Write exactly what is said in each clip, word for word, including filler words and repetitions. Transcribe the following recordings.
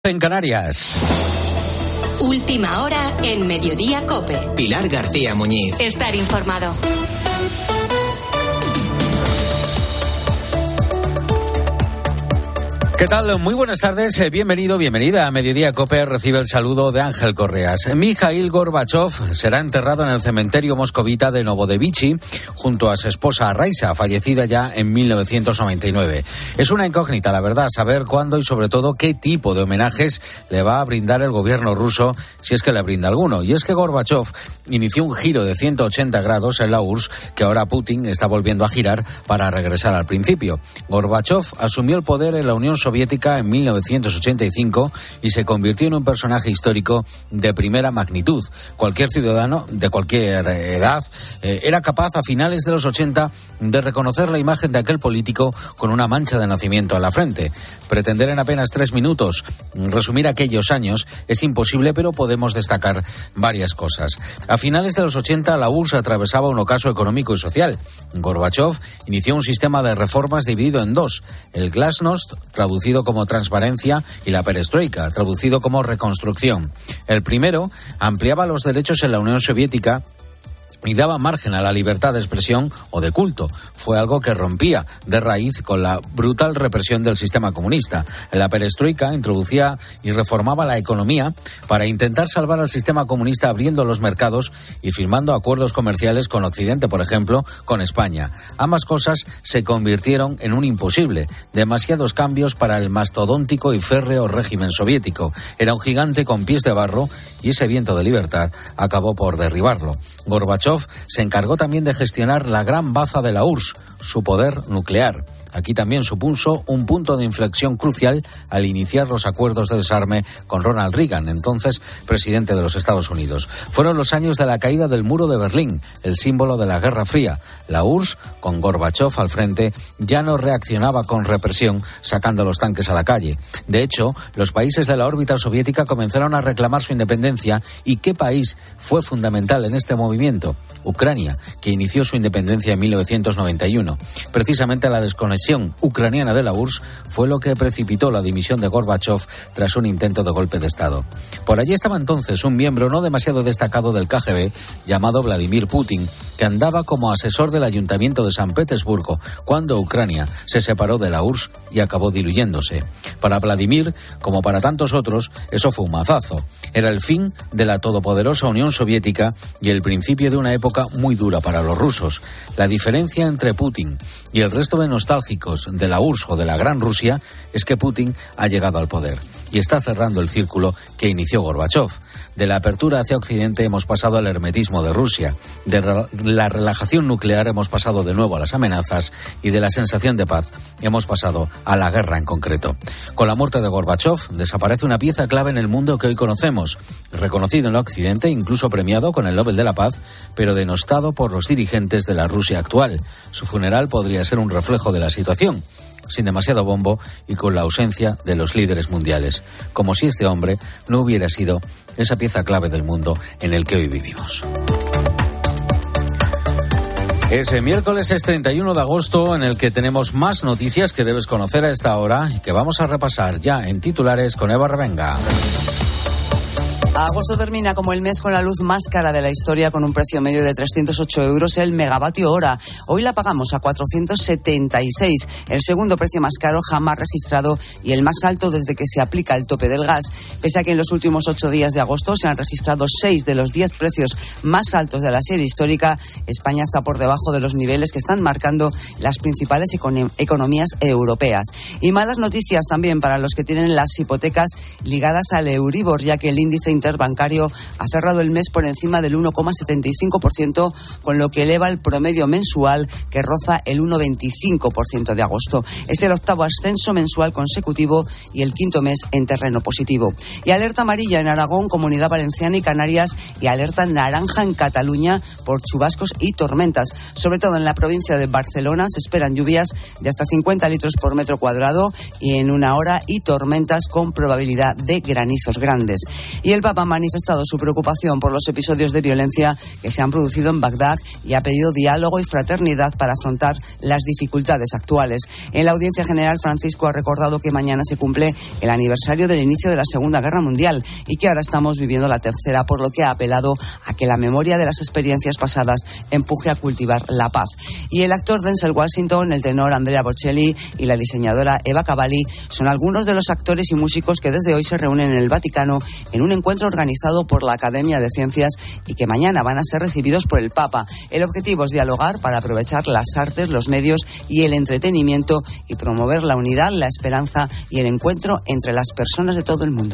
En Canarias. Última hora en Mediodía COPE. Pilar García Muñiz. Estar informado. ¿Qué tal? Muy buenas tardes. Bienvenido, bienvenida a Mediodía COPE. Recibe el saludo de Ángel Correas. Mikhail Gorbachov será enterrado en el cementerio moscovita de Novodevichy junto a su esposa Raisa, fallecida ya en mil novecientos noventa y nueve. Es una incógnita, la verdad, saber cuándo y sobre todo qué tipo de homenajes le va a brindar el gobierno ruso, si es que le brinda alguno. Y es que Gorbachov inició un giro de ciento ochenta grados en la U R S S que ahora Putin está volviendo a girar para regresar al principio. Gorbachov asumió el poder en la Unión Soviética Soviética en mil novecientos ochenta y cinco y se convirtió en un personaje histórico de primera magnitud. Cualquier ciudadano de cualquier edad eh, era capaz a finales de los ochenta de reconocer la imagen de aquel político con una mancha de nacimiento en la frente. Pretender en apenas tres minutos resumir aquellos años es imposible, pero podemos destacar varias cosas. A finales de los ochenta la U R S S atravesaba un ocaso económico y social. Gorbachov inició un sistema de reformas dividido en dos: el glasnost, traducido como transparencia, y la perestroika, traducido como reconstrucción. El primero ampliaba los derechos en la Unión Soviética y daba margen a la libertad de expresión o de culto. Fue algo que rompía de raíz con la brutal represión del sistema comunista. La perestroika introducía y reformaba la economía para intentar salvar al sistema comunista, abriendo los mercados y firmando acuerdos comerciales con Occidente, por ejemplo, con España. Ambas cosas se convirtieron en un imposible. Demasiados cambios para el mastodóntico y férreo régimen soviético. Era un gigante con pies de barro y ese viento de libertad acabó por derribarlo. Gorbachov se encargó también de gestionar la gran baza de la U R S S, su poder nuclear. Aquí también supuso un punto de inflexión crucial al iniciar los acuerdos de desarme con Ronald Reagan, entonces presidente de los Estados Unidos. Fueron los años de la caída del muro de Berlín, el símbolo de la Guerra Fría. La U R S S, con Gorbachov al frente, ya no reaccionaba con represión sacando los tanques a la calle. De hecho, los países de la órbita soviética comenzaron a reclamar su independencia. ¿Y qué país fue fundamental en este movimiento? Ucrania, que inició su independencia en mil novecientos noventa y uno. Precisamente la desconexión ucraniana de la U R S S fue lo que precipitó la dimisión de Gorbachov tras un intento de golpe de Estado. Por allí estaba entonces un miembro no demasiado destacado del K G B llamado Vladimir Putin, que andaba como asesor del Ayuntamiento de San Petersburgo cuando Ucrania se separó de la U R S S y acabó diluyéndose. Para Vladimir, como para tantos otros, eso fue un mazazo. Era el fin de la todopoderosa Unión Soviética y el principio de una época muy dura para los rusos. La diferencia entre Putin y el resto de nostálgicos de la U R S S o de la Gran Rusia es que Putin ha llegado al poder y está cerrando el círculo que inició Gorbachov. De la apertura hacia Occidente hemos pasado al hermetismo de Rusia, de la relajación nuclear hemos pasado de nuevo a las amenazas y de la sensación de paz hemos pasado a la guerra en concreto. Con la muerte de Gorbachov desaparece una pieza clave en el mundo que hoy conocemos, reconocido en el Occidente, incluso premiado con el Nobel de la Paz, pero denostado por los dirigentes de la Rusia actual. Su funeral podría ser un reflejo de la situación, sin demasiado bombo y con la ausencia de los líderes mundiales, como si este hombre no hubiera sido esa pieza clave del mundo en el que hoy vivimos. Ese miércoles es treinta y uno de agosto, en el que tenemos más noticias que debes conocer a esta hora y que vamos a repasar ya en titulares con Eva Revenga. Agosto termina como el mes con la luz más cara de la historia, con un precio medio de trescientos ocho euros el megavatio hora. Hoy la pagamos a cuatrocientos setenta y seis, el segundo precio más caro jamás registrado y el más alto desde que se aplica el tope del gas. Pese a que en los últimos ocho días de agosto se han registrado seis de los diez precios más altos de la serie histórica, España está por debajo de los niveles que están marcando las principales econ- economías europeas. Y malas noticias también para los que tienen las hipotecas ligadas al Euribor, ya que el índice interbancario ha cerrado el mes por encima del uno coma setenta y cinco por ciento, con lo que eleva el promedio mensual que roza el uno coma veinticinco por ciento de agosto. Es el octavo ascenso mensual consecutivo y el quinto mes en terreno positivo. Y alerta amarilla en Aragón, Comunidad Valenciana y Canarias, y alerta naranja en Cataluña por chubascos y tormentas. Sobre todo en la provincia de Barcelona se esperan lluvias de hasta cincuenta litros por metro cuadrado y en una hora, y tormentas con probabilidad de granizos grandes. Y el Papa Papa ha manifestado su preocupación por los episodios de violencia que se han producido en Bagdad y ha pedido diálogo y fraternidad para afrontar las dificultades actuales. En la audiencia general, Francisco ha recordado que mañana se cumple el aniversario del inicio de la Segunda Guerra Mundial y que ahora estamos viviendo la tercera, por lo que ha apelado a que la memoria de las experiencias pasadas empuje a cultivar la paz. Y el actor Denzel Washington, el tenor Andrea Bocelli y la diseñadora Eva Cavalli son algunos de los actores y músicos que desde hoy se reúnen en el Vaticano en un encuentro organizado por la Academia de Ciencias y que mañana van a ser recibidos por el Papa. El objetivo es dialogar para aprovechar las artes, los medios y el entretenimiento y promover la unidad, la esperanza y el encuentro entre las personas de todo el mundo.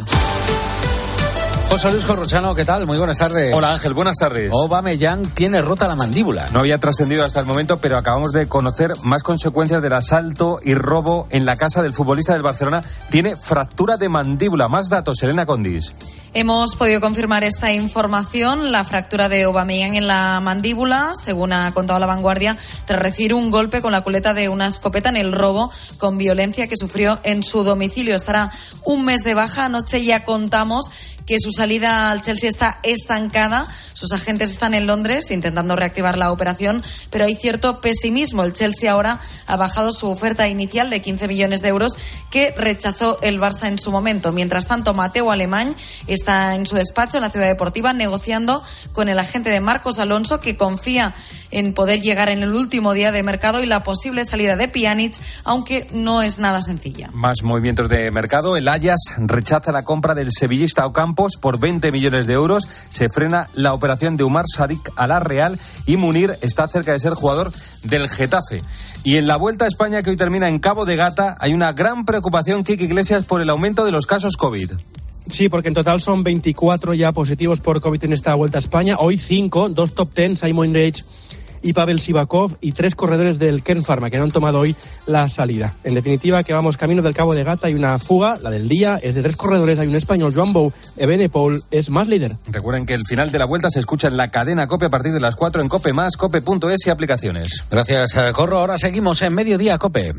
José Luis Corrochano, ¿qué tal? Muy buenas tardes. Hola Ángel, buenas tardes. Aubameyang tiene rota la mandíbula. No había trascendido hasta el momento, pero acabamos de conocer más consecuencias del asalto y robo en la casa del futbolista del Barcelona. Tiene fractura de mandíbula. Más datos, Elena Condis. Hemos podido confirmar esta información, la fractura de Aubameyang en la mandíbula, según ha contado La Vanguardia, tras recibir un golpe con la culeta de una escopeta en el robo con violencia que sufrió en su domicilio. Estará un mes de baja. Anoche ya contamos que su salida al Chelsea está estancada. Sus agentes están en Londres intentando reactivar la operación, pero hay cierto pesimismo. El Chelsea ahora ha bajado su oferta inicial de quince millones de euros que rechazó el Barça en su momento. Mientras tanto, Mateo Alemany está en su despacho en la Ciudad Deportiva negociando con el agente de Marcos Alonso, que confía en poder llegar en el último día de mercado y la posible salida de Pjanic, aunque no es nada sencilla. Más movimientos de mercado. El Ajax rechaza la compra del sevillista Ocampos por veinte millones de euros. Se frena la operación de Umar Sadik a la Real y Munir está cerca de ser jugador del Getafe. Y en la Vuelta a España, que hoy termina en Cabo de Gata, hay una gran preocupación, Quique Iglesias, por el aumento de los casos COVID. Sí, porque en total son veinticuatro ya positivos por COVID en esta Vuelta a España. Hoy cinco, dos top ten, Simon Yates y Pavel Sivakov, y tres corredores del Kern Pharma que no han tomado hoy la salida. En definitiva, que vamos camino del Cabo de Gata. Hay una fuga, la del día, es de tres corredores. Hay un español, Joan Bou, Evenepoel es más líder. Recuerden que el final de la Vuelta se escucha en la cadena COPE a partir de las cuatro en COPE más, cope punto es y aplicaciones. Gracias, Corro. Ahora seguimos en Mediodía COPE.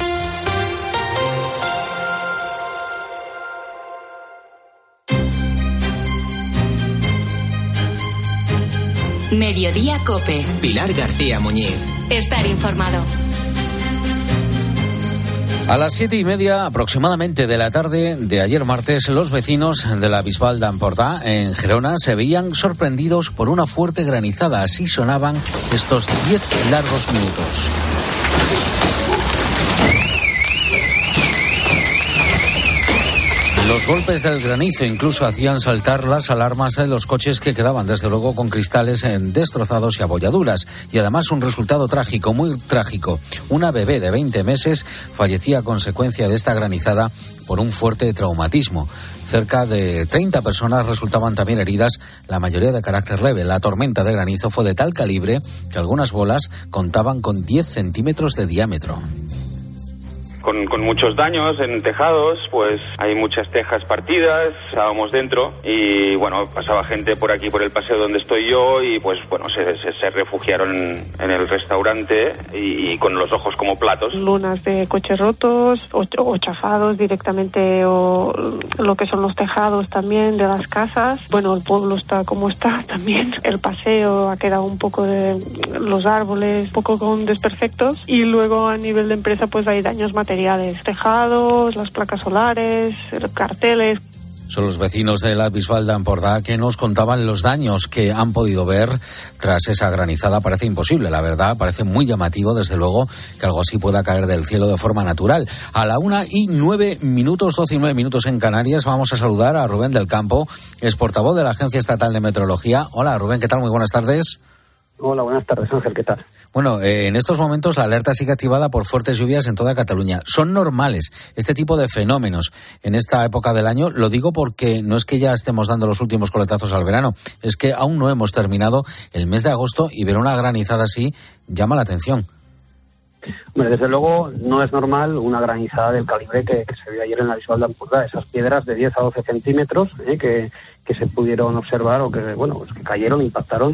Mediodía COPE. Pilar García Muñiz. Estar informado. A las siete y media aproximadamente de la tarde de ayer martes, los vecinos de la Bisbal d'Empordà en Gerona se veían sorprendidos por una fuerte granizada. Así sonaban estos diez largos minutos. Los golpes del granizo incluso hacían saltar las alarmas de los coches, que quedaban desde luego con cristales destrozados y abolladuras. Y además un resultado trágico, muy trágico. Una bebé de veinte meses fallecía a consecuencia de esta granizada por un fuerte traumatismo. Cerca de treinta personas resultaban también heridas, la mayoría de carácter leve. La tormenta de granizo fue de tal calibre que algunas bolas contaban con diez centímetros de diámetro. Con, con muchos daños en tejados, pues hay muchas tejas partidas, estábamos dentro y bueno, pasaba gente por aquí, por el paseo donde estoy yo, y pues bueno, se, se, se refugiaron en, en el restaurante y, y con los ojos como platos. Lunas de coches rotos o, o chafados directamente, o lo que son los tejados también de las casas. Bueno, el pueblo está como está también, el paseo ha quedado un poco de los árboles, un poco con desperfectos, y luego a nivel de empresa pues hay daños materiales. Tejados, las placas solares, carteles. Son los vecinos de la Bisbal d'Empordà que nos contaban los daños que han podido ver tras esa granizada. Parece imposible, la verdad, parece muy llamativo, desde luego, que algo así pueda caer del cielo de forma natural. A la una y nueve minutos, doce y nueve minutos en Canarias, vamos a saludar a Rubén del Campo, es portavoz de la Agencia Estatal de Meteorología. Hola Rubén, ¿qué tal? Muy buenas tardes. Hola, buenas tardes, Ángel, ¿qué tal? Bueno, eh, en estos momentos la alerta sigue activada por fuertes lluvias en toda Cataluña. ¿Son normales este tipo de fenómenos en esta época del año? Lo digo porque no es que ya estemos dando los últimos coletazos al verano, es que aún no hemos terminado el mes de agosto y ver una granizada así llama la atención. Hombre, desde luego no es normal una granizada del calibre que, que se vio ayer en la Bisbal d'Empordà. Esas piedras de diez a doce centímetros eh, que, que se pudieron observar o que, bueno, pues que cayeron, impactaron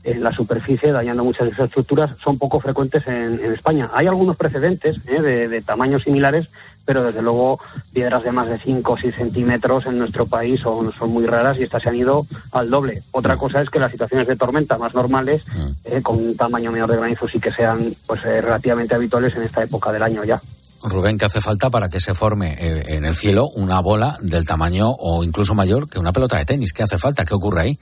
en la superficie, dañando muchas infraestructuras, son poco frecuentes en, en España. Hay algunos precedentes ¿eh? de, de tamaños similares, pero desde luego piedras de más de cinco o seis centímetros en nuestro país son, son muy raras y estas se han ido al doble. Otra cosa es que las situaciones de tormenta más normales, eh, con un tamaño menor de granizo, sí que sean pues eh, relativamente habituales en esta época del año ya. Rubén, ¿qué hace falta para que se forme eh, en el cielo una bola del tamaño o incluso mayor que una pelota de tenis? ¿Qué hace falta? ¿Qué ocurre ahí?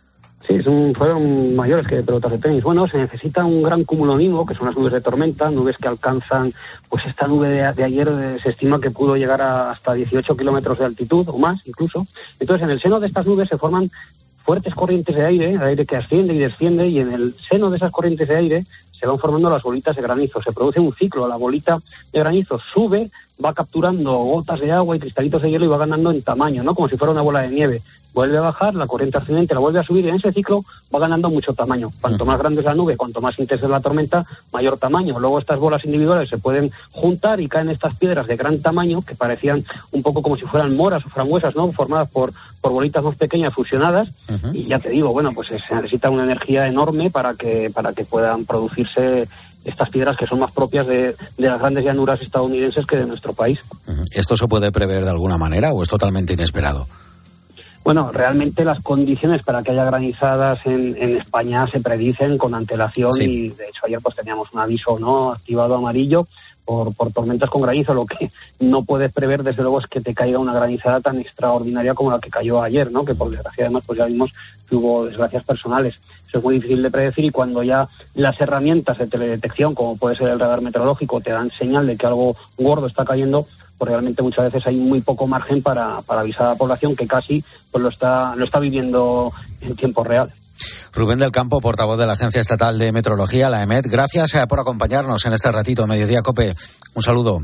Sí, son, fueron mayores que pelotas de tenis. Bueno, se necesita un gran cumulonimbus, que son las nubes de tormenta, nubes que alcanzan, pues esta nube de, de ayer eh, se estima que pudo llegar a hasta dieciocho kilómetros de altitud, o más incluso. Entonces, en el seno de estas nubes se forman fuertes corrientes de aire, aire que asciende y desciende, y en el seno de esas corrientes de aire se van formando las bolitas de granizo. Se produce un ciclo, la bolita de granizo sube, va capturando gotas de agua y cristalitos de hielo y va ganando en tamaño, ¿no? Como si fuera una bola de nieve. Vuelve a bajar, la corriente ascendente la vuelve a subir y en ese ciclo va ganando mucho tamaño. Cuanto más grande es la nube, cuanto más intensa es la tormenta, mayor tamaño. Luego estas bolas individuales se pueden juntar y caen estas piedras de gran tamaño que parecían un poco como si fueran moras o frambuesas, ¿no? Formadas por, por bolitas más pequeñas fusionadas. Uh-huh. Y ya te digo, bueno, pues se necesita una energía enorme para que, para que puedan producirse estas piedras que son más propias de, de las grandes llanuras estadounidenses que de nuestro país. Uh-huh. ¿Esto se puede prever de alguna manera o es totalmente inesperado? Bueno, realmente las condiciones para que haya granizadas en, en España se predicen con antelación sí. Y de hecho ayer pues teníamos un aviso no activado amarillo por, por tormentas con granizo. Lo que no puedes prever desde luego es que te caiga una granizada tan extraordinaria como la que cayó ayer, ¿no? Que por desgracia además pues ya vimos que hubo desgracias personales. Eso es muy difícil de predecir y cuando ya las herramientas de teledetección, como puede ser el radar meteorológico, te dan señal de que algo gordo está cayendo, pues realmente muchas veces hay muy poco margen para, para avisar a la población que casi pues lo está lo está viviendo en tiempo real. Rubén del Campo, portavoz de la Agencia Estatal de Meteorología, la EMET, gracias por acompañarnos en este ratito Mediodía COPE. Un saludo.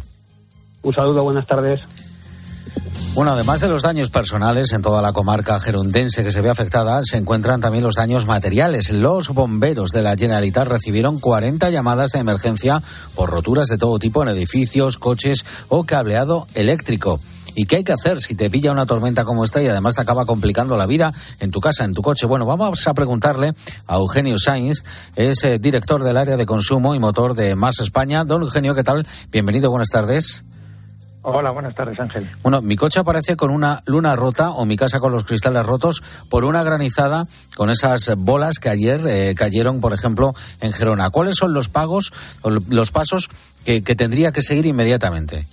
Un saludo, buenas tardes. Bueno, además de los daños personales en toda la comarca gerundense que se ve afectada, se encuentran también los daños materiales. Los bomberos de la Generalitat recibieron cuarenta llamadas de emergencia por roturas de todo tipo en edificios, coches o cableado eléctrico. ¿Y qué hay que hacer si te pilla una tormenta como esta y además te acaba complicando la vida en tu casa, en tu coche? Bueno, vamos a preguntarle a Eugenio Sainz, es eh, director del área de consumo y motor de Mars España. Don Eugenio, ¿qué tal? Bienvenido, buenas tardes. Hola, buenas tardes, Ángel. Bueno, mi coche aparece con una luna rota o mi casa con los cristales rotos por una granizada con esas bolas que ayer eh, cayeron, por ejemplo, en Gerona. ¿Cuáles son los pagos o los pasos que, que tendría que seguir inmediatamente?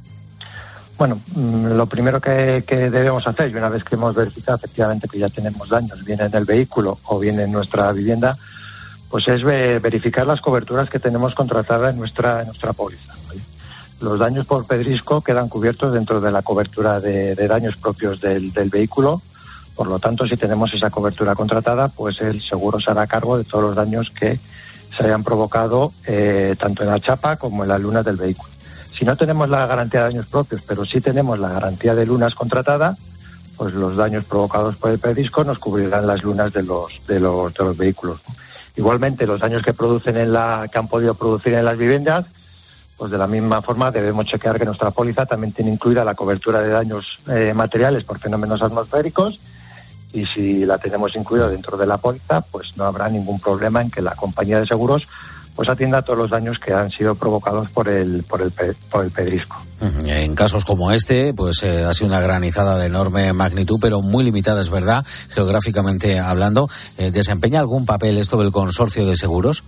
Bueno, lo primero que, que debemos hacer, y una vez que hemos verificado efectivamente que ya tenemos daños, bien en el vehículo o bien en nuestra vivienda, pues es verificar las coberturas que tenemos contratadas en nuestra, en nuestra póliza, ¿vale? Los daños por pedrisco quedan cubiertos dentro de la cobertura de, de daños propios del, del vehículo. Por lo tanto, si tenemos esa cobertura contratada, pues el seguro se hará cargo de todos los daños que se hayan provocado eh, tanto en la chapa como en las lunas del vehículo. Si no tenemos la garantía de daños propios, pero sí tenemos la garantía de lunas contratada, pues los daños provocados por el pedrisco nos cubrirán las lunas de los de los, de los vehículos. Igualmente, los daños que producen en la que han podido producir en las viviendas, pues de la misma forma debemos chequear que nuestra póliza también tiene incluida la cobertura de daños eh, materiales por fenómenos atmosféricos, y si la tenemos incluida dentro de la póliza, pues no habrá ningún problema en que la compañía de seguros pues atienda todos los daños que han sido provocados por el por el por el pedrisco. En casos como este, pues eh, ha sido una granizada de enorme magnitud, pero muy limitada, es verdad, geográficamente hablando. Eh, ¿Desempeña algún papel esto del consorcio de seguros?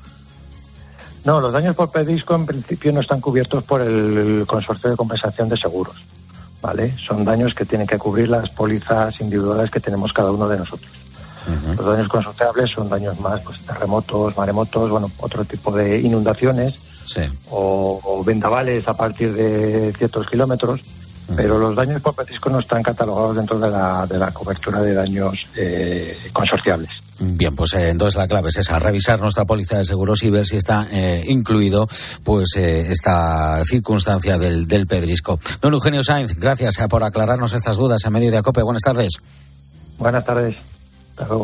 No, los daños por pedrisco en principio no están cubiertos por el consorcio de compensación de seguros, ¿vale? Son daños que tienen que cubrir las pólizas individuales que tenemos cada uno de nosotros. Uh-huh. Los daños consorciables son daños más, pues terremotos, maremotos, bueno, otro tipo de inundaciones, sí, o, o vendavales a partir de ciertos kilómetros. Pero los daños por pedrisco no están catalogados dentro de la, de la cobertura de daños eh, consorciables. Bien, pues eh, entonces la clave es esa, revisar nuestra póliza de seguros y ver si está eh, incluido pues eh, esta circunstancia del, del pedrisco. Don Eugenio Sainz, gracias por aclararnos estas dudas en Mediodía COPE. Buenas tardes. Buenas tardes. Hasta luego.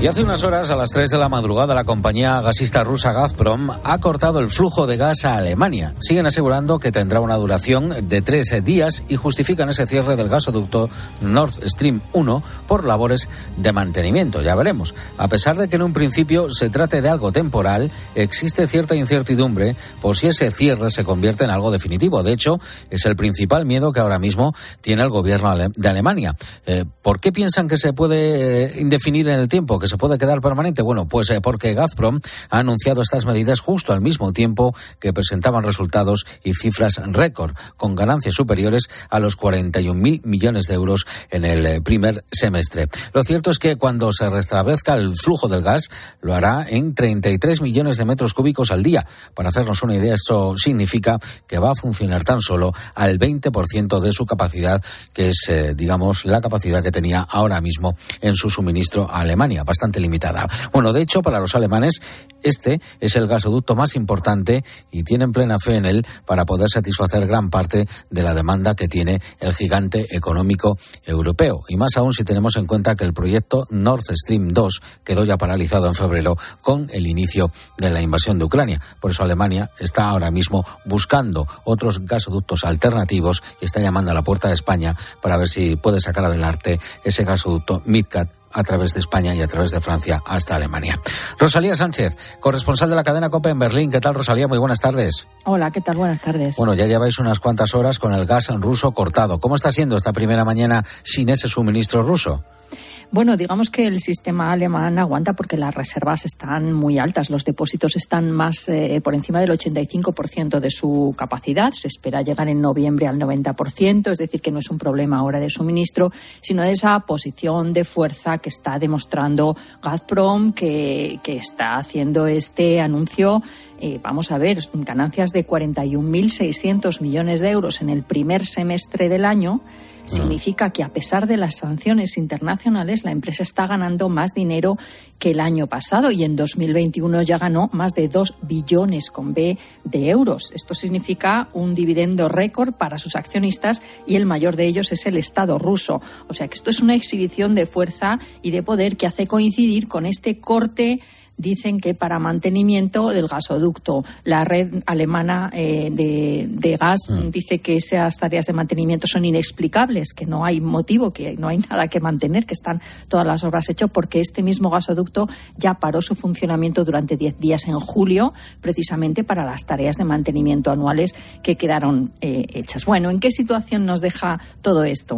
Y hace unas horas, a las tres de la madrugada, la compañía gasista rusa Gazprom ha cortado el flujo de gas a Alemania. Siguen asegurando que tendrá una duración de tres días y justifican ese cierre del gasoducto Nord Stream uno por labores de mantenimiento. Ya veremos. A pesar de que en un principio se trate de algo temporal, existe cierta incertidumbre por si ese cierre se convierte en algo definitivo. De hecho, es el principal miedo que ahora mismo tiene el gobierno de Alemania. Eh, ¿Por qué piensan que se puede indefinir en el tiempo, que se puede quedar permanente? Bueno, pues eh, porque Gazprom ha anunciado estas medidas justo al mismo tiempo que presentaban resultados y cifras récord, con ganancias superiores a los cuarenta y un mil millones de euros en el primer semestre. Lo cierto es que cuando se restablezca el flujo del gas, lo hará en treinta y tres millones de metros cúbicos al día. Para hacernos una idea, esto significa que va a funcionar tan solo al veinte por ciento de su capacidad, que es, eh, digamos, la capacidad que tenía ahora mismo en su suministro a Alemania, bastante limitada. Bueno, de hecho, para los alemanes, este es el gasoducto más importante y tienen plena fe en él para poder satisfacer gran parte de la demanda que tiene el gigante económico europeo. Y más aún si tenemos en cuenta que el proyecto Nord Stream dos quedó ya paralizado en febrero con el inicio de la invasión de Ucrania. Por eso Alemania está ahora mismo buscando otros gasoductos alternativos y está llamando a la puerta de España para ver si puede sacar adelante ese gasoducto MidCat a través de España y a través de Francia hasta Alemania. Rosalía Sánchez, corresponsal de la cadena COPE en Berlín. ¿Qué tal, Rosalía? Muy buenas tardes. Hola, ¿qué tal? Buenas tardes. Bueno, ya lleváis unas cuantas horas con el gas ruso cortado. ¿Cómo está siendo esta primera mañana sin ese suministro ruso? Bueno, digamos que el sistema alemán aguanta porque las reservas están muy altas. Los depósitos están más eh, por encima del ochenta y cinco por ciento de su capacidad. Se espera llegar en noviembre al noventa por ciento, es decir, que no es un problema ahora de suministro, sino de esa posición de fuerza que está demostrando Gazprom, que, que está haciendo este anuncio. Eh, vamos a ver, ganancias de cuarenta y un mil seiscientos millones de euros en el primer semestre del año. Significa que a pesar de las sanciones internacionales, la empresa está ganando más dinero que el año pasado y en dos mil veintiuno ya ganó más de dos billones con B de euros. Esto significa un dividendo récord para sus accionistas y el mayor de ellos es el Estado ruso. O sea que esto es una exhibición de fuerza y de poder que hace coincidir con este corte. Dicen que para mantenimiento del gasoducto. La red alemana eh, de, de gas mm. dice que esas tareas de mantenimiento son inexplicables, que no hay motivo, que no hay nada que mantener, que están todas las obras hechas porque este mismo gasoducto ya paró su funcionamiento durante diez días en julio, precisamente para las tareas de mantenimiento anuales que quedaron eh, hechas. Bueno, ¿en qué situación nos deja todo esto?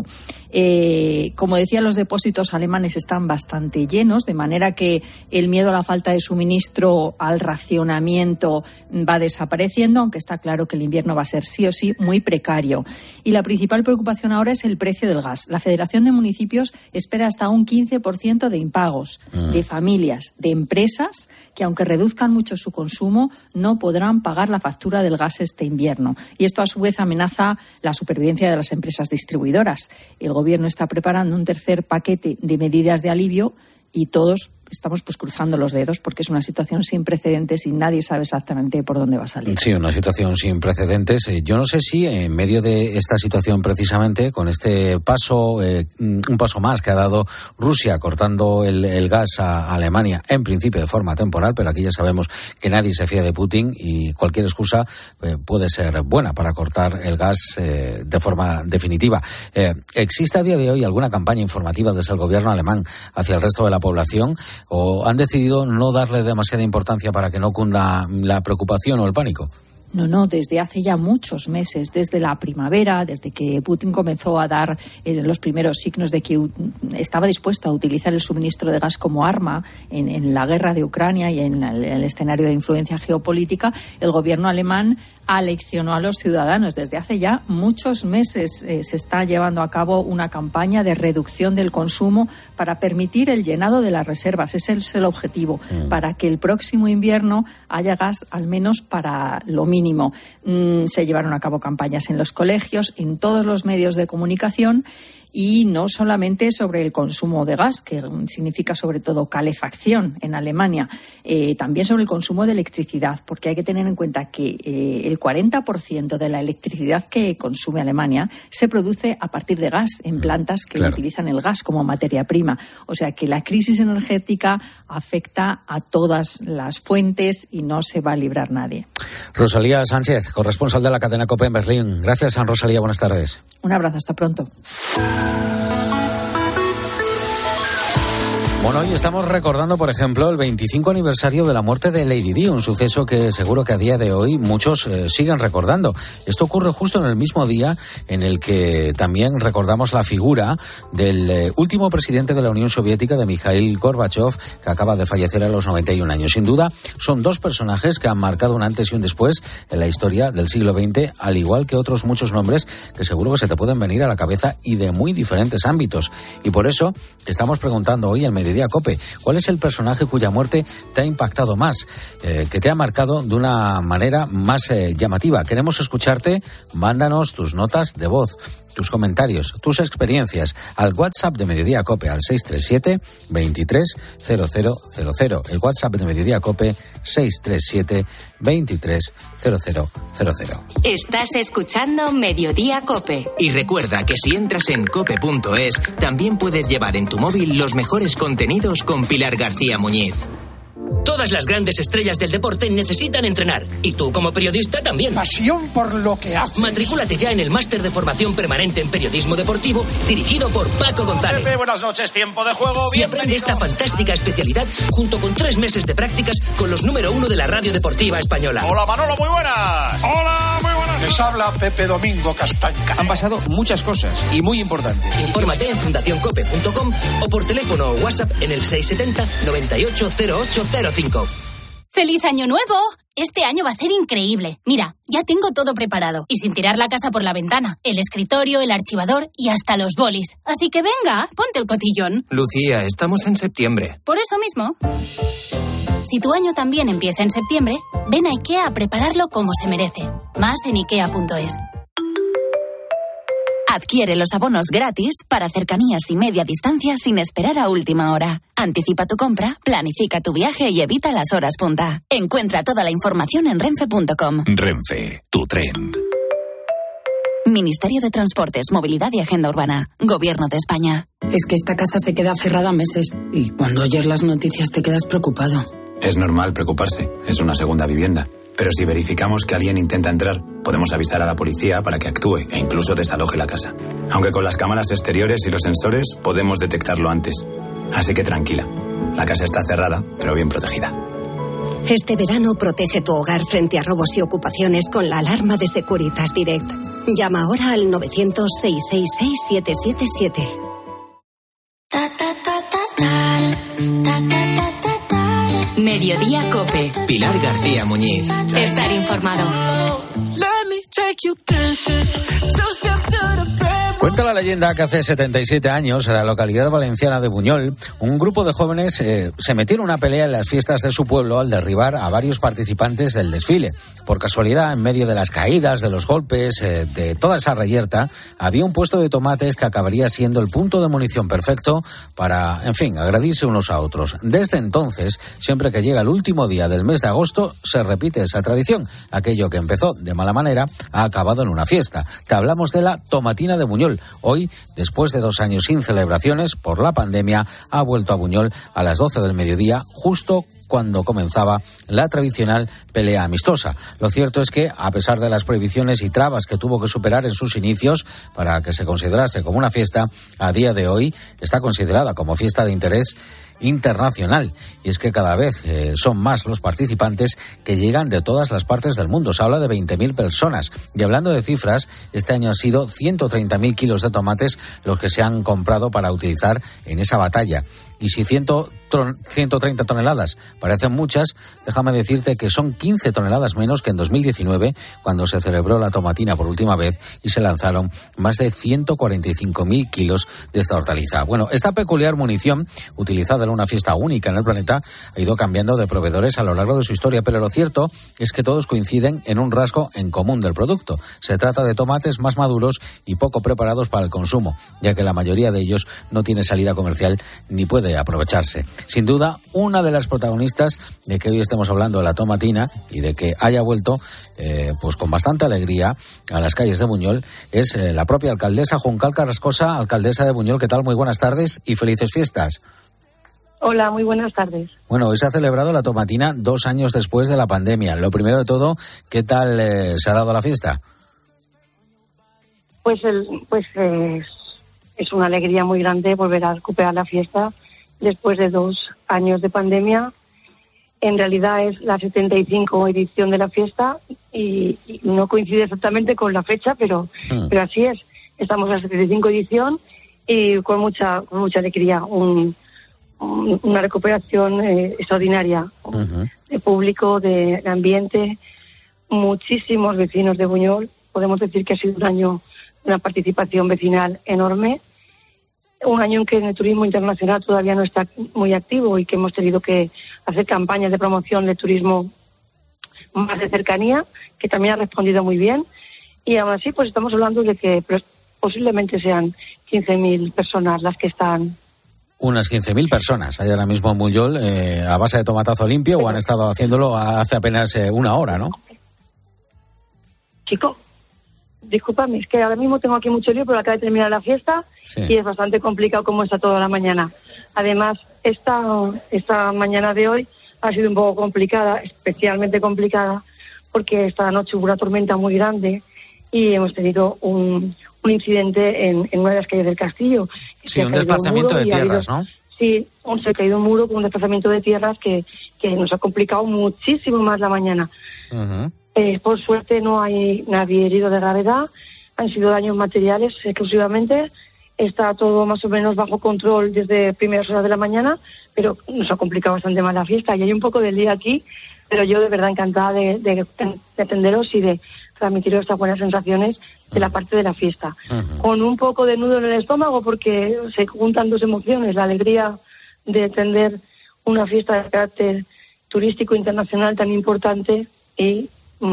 Eh, como decía, los depósitos alemanes están bastante llenos, de manera que el miedo a la falta de suministro, al racionamiento, va desapareciendo, aunque está claro que el invierno va a ser sí o sí muy precario. Y la principal preocupación ahora es el precio del gas. La Federación de Municipios espera hasta un quince por ciento de impagos mm. de familias, de empresas, que aunque reduzcan mucho su consumo, no podrán pagar la factura del gas este invierno. Y esto a su vez amenaza la supervivencia de las empresas distribuidoras. El gobierno está preparando un tercer paquete de medidas de alivio y todos estamos pues cruzando los dedos porque es una situación sin precedentes y nadie sabe exactamente por dónde va a salir. Sí, una situación sin precedentes. Yo no sé si en medio de esta situación precisamente, con este paso, eh, un paso más que ha dado Rusia cortando el, el gas a Alemania, en principio de forma temporal, pero aquí ya sabemos que nadie se fía de Putin y cualquier excusa eh, puede ser buena para cortar el gas eh, de forma definitiva. Eh, ¿Existe a día de hoy alguna campaña informativa desde el gobierno alemán hacia el resto de la población? ¿O han decidido no darle demasiada importancia para que no cunda la preocupación o el pánico? No, no, desde hace ya muchos meses, desde la primavera, desde que Putin comenzó a dar eh, los primeros signos de que u- estaba dispuesto a utilizar el suministro de gas como arma en, en la guerra de Ucrania y en el, en el escenario de influencia geopolítica, el gobierno alemán aleccionó a los ciudadanos. Desde hace ya muchos meses eh, se está llevando a cabo una campaña de reducción del consumo para permitir el llenado de las reservas. Ese es el objetivo, mm. para que el próximo invierno haya gas al menos para lo mínimo. Mm, se llevaron a cabo campañas en los colegios, en todos los medios de comunicación. y no solamente sobre el consumo de gas, que significa sobre todo calefacción en Alemania, eh, también sobre el consumo de electricidad, porque hay que tener en cuenta que eh, el cuarenta por ciento de la electricidad que consume Alemania se produce a partir de gas en plantas que claro. utilizan el gas como materia prima. O sea que la crisis energética afecta a todas las fuentes y no se va a librar nadie. Rosalía Sánchez, corresponsal de la cadena COPE en Berlín. Gracias, San Rosalía. Buenas tardes. Un abrazo, hasta pronto. Bueno, hoy estamos recordando, por ejemplo, el veinticinco aniversario de la muerte de Lady Di, un suceso que seguro que a día de hoy muchos eh, siguen recordando. Esto ocurre justo en el mismo día en el que también recordamos la figura del eh, último presidente de la Unión Soviética, de Mikhail Gorbachev, que acaba de fallecer a los noventa y un años. Sin duda, son dos personajes que han marcado un antes y un después en la historia del siglo veinte, al igual que otros muchos nombres que seguro que se te pueden venir a la cabeza y de muy diferentes ámbitos. Y por eso te estamos preguntando hoy en Mediodía COPE, ¿cuál es el personaje cuya muerte te ha impactado más, eh, que te ha marcado de una manera más eh, llamativa? Queremos escucharte, mándanos tus notas de voz, tus comentarios, tus experiencias al WhatsApp de Mediodía COPE al seis tres siete, veintitrés, cero cero cero cero. El WhatsApp de Mediodía COPE seis tres siete, veintitrés, cero cero cero cero. Estás escuchando Mediodía COPE. Y recuerda que si entras en cope punto es, también puedes llevar en tu móvil los mejores contenidos con Pilar García Muñiz. Todas las grandes estrellas del deporte necesitan entrenar. Y tú, como periodista, también. Pasión por lo que haces. Matricúlate ya en el máster de formación permanente en periodismo deportivo, dirigido por Paco González. Pepe, buenas noches, tiempo de juego. Y aprende esta fantástica especialidad junto con tres meses de prácticas con los número uno de la radio deportiva española. Hola, Manolo, muy buenas. Hola, muy buenas. Les habla Pepe Domingo Castaña. Han pasado muchas cosas y muy importantes. Infórmate en fundación cope punto com o por teléfono o WhatsApp en el seis siete cero, noventa y ocho, cero ocho cero cinco. ¡Feliz Año Nuevo! Este año va a ser increíble. Mira, ya tengo todo preparado y sin tirar la casa por la ventana. El escritorio, el archivador y hasta los bolis. Así que venga, ponte el cotillón. Lucía, estamos en septiembre. Por eso mismo. Si tu año también empieza en septiembre, ven a IKEA a prepararlo como se merece. Más en ikea punto es. Adquiere los abonos gratis para cercanías y media distancia sin esperar a última hora. Anticipa tu compra, planifica tu viaje y evita las horas punta. Encuentra toda la información en renfe punto com. Renfe, tu tren. Ministerio de Transportes, Movilidad y Agenda Urbana. Gobierno de España. Es que esta casa se queda cerrada meses y cuando oyes las noticias te quedas preocupado. Es normal preocuparse, es una segunda vivienda. Pero si verificamos que alguien intenta entrar, podemos avisar a la policía para que actúe e incluso desaloje la casa. Aunque con las cámaras exteriores y los sensores podemos detectarlo antes. Así que tranquila, la casa está cerrada, pero bien protegida. Este verano protege tu hogar frente a robos y ocupaciones con la alarma de Securitas Direct. Llama ahora al novecientos, seiscientos sesenta y seis, siete siete siete. Mediodía COPE. Pilar García Muñiz. Estar informado. Cuenta la leyenda que hace setenta y siete años, en la localidad valenciana de Buñol, un grupo de jóvenes eh, se metieron a una pelea en las fiestas de su pueblo al derribar a varios participantes del desfile. Por casualidad, en medio de las caídas, de los golpes, eh, de toda esa reyerta, había un puesto de tomates que acabaría siendo el punto de munición perfecto para, en fin, agredirse unos a otros. Desde entonces, siempre que llega el último día del mes de agosto, se repite esa tradición. Aquello que empezó de mala manera ha acabado en una fiesta. Te hablamos de la tomatina de Buñol. Hoy, después de dos años sin celebraciones por la pandemia, ha vuelto a Buñol a las doce del mediodía, justo cuando comenzaba la tradicional pelea amistosa. Lo cierto es que, a pesar de las prohibiciones y trabas que tuvo que superar en sus inicios para que se considerase como una fiesta, a día de hoy está considerada como fiesta de interés internacional. Y es que cada vez eh, son más los participantes que llegan de todas las partes del mundo. Se habla de veinte mil personas. Y hablando de cifras, este año han sido ciento treinta mil kilos de tomates los que se han comprado para utilizar en esa batalla. Y si ciento treinta toneladas parecen muchas, déjame decirte que son quince toneladas menos que en dos mil diecinueve, cuando se celebró la tomatina por última vez y se lanzaron más de ciento cuarenta y cinco mil kilos de esta hortaliza. Bueno, esta peculiar munición, utilizada en una fiesta única en el planeta, ha ido cambiando de proveedores a lo largo de su historia, pero lo cierto es que todos coinciden en un rasgo en común del producto. Se trata de tomates más maduros y poco preparados para el consumo, ya que la mayoría de ellos no tiene salida comercial ni puede aprovecharse. Sin duda, una de las protagonistas de que hoy estemos hablando de la tomatina y de que haya vuelto eh, pues con bastante alegría a las calles de Buñol es eh, la propia alcaldesa Juncal Carrascosa, alcaldesa de Buñol. ¿Qué tal? Muy buenas tardes y felices fiestas. Hola, muy buenas tardes. Bueno, hoy se ha celebrado la tomatina dos años después de la pandemia. Lo primero de todo, ¿qué tal eh, se ha dado la fiesta? Pues, el, pues eh, es una alegría muy grande volver a recuperar la fiesta después de dos años de pandemia. En realidad es la setenta y cinco edición de la fiesta y, y no coincide exactamente con la fecha, pero, mm. pero así es. Estamos en la setenta y cinco edición y con mucha, con mucha alegría. Un, un, una recuperación eh, extraordinaria uh-huh. de público, de, de ambiente. Muchísimos vecinos de Buñol. Podemos decir que ha sido un año de una participación vecinal enorme. Un año en que el turismo internacional todavía no está muy activo y que hemos tenido que hacer campañas de promoción de turismo más de cercanía, que también ha respondido muy bien. Y aún así, pues estamos hablando de que posiblemente sean quince mil personas las que están. Unas quince mil personas hay ahora mismo en Buñol eh, a base de tomatazo limpio, o han estado haciéndolo hace apenas eh, una hora, ¿no? Chico, discúlpame, es que ahora mismo tengo aquí mucho lío, pero acaba de terminar la fiesta sí. y es bastante complicado como está toda la mañana. Además, esta, esta mañana de hoy ha sido un poco complicada, especialmente complicada, porque esta noche hubo una tormenta muy grande y hemos tenido un, un incidente en, en una de las calles del castillo. Sí, un desplazamiento de tierras, habido, ¿no? Sí, un, se ha caído un muro con un desplazamiento de tierras que, que nos ha complicado muchísimo más la mañana. Uh-huh. Eh, por suerte no hay nadie herido de gravedad, han sido daños materiales exclusivamente, está todo más o menos bajo control desde primeras horas de la mañana, pero nos ha complicado bastante más la fiesta y hay un poco del día aquí, pero yo de verdad encantada de, de, de atenderos y de transmitiros estas buenas sensaciones de la parte de la fiesta. Uh-huh. Con un poco de nudo en el estómago porque se juntan dos emociones, la alegría de atender una fiesta de carácter turístico internacional tan importante y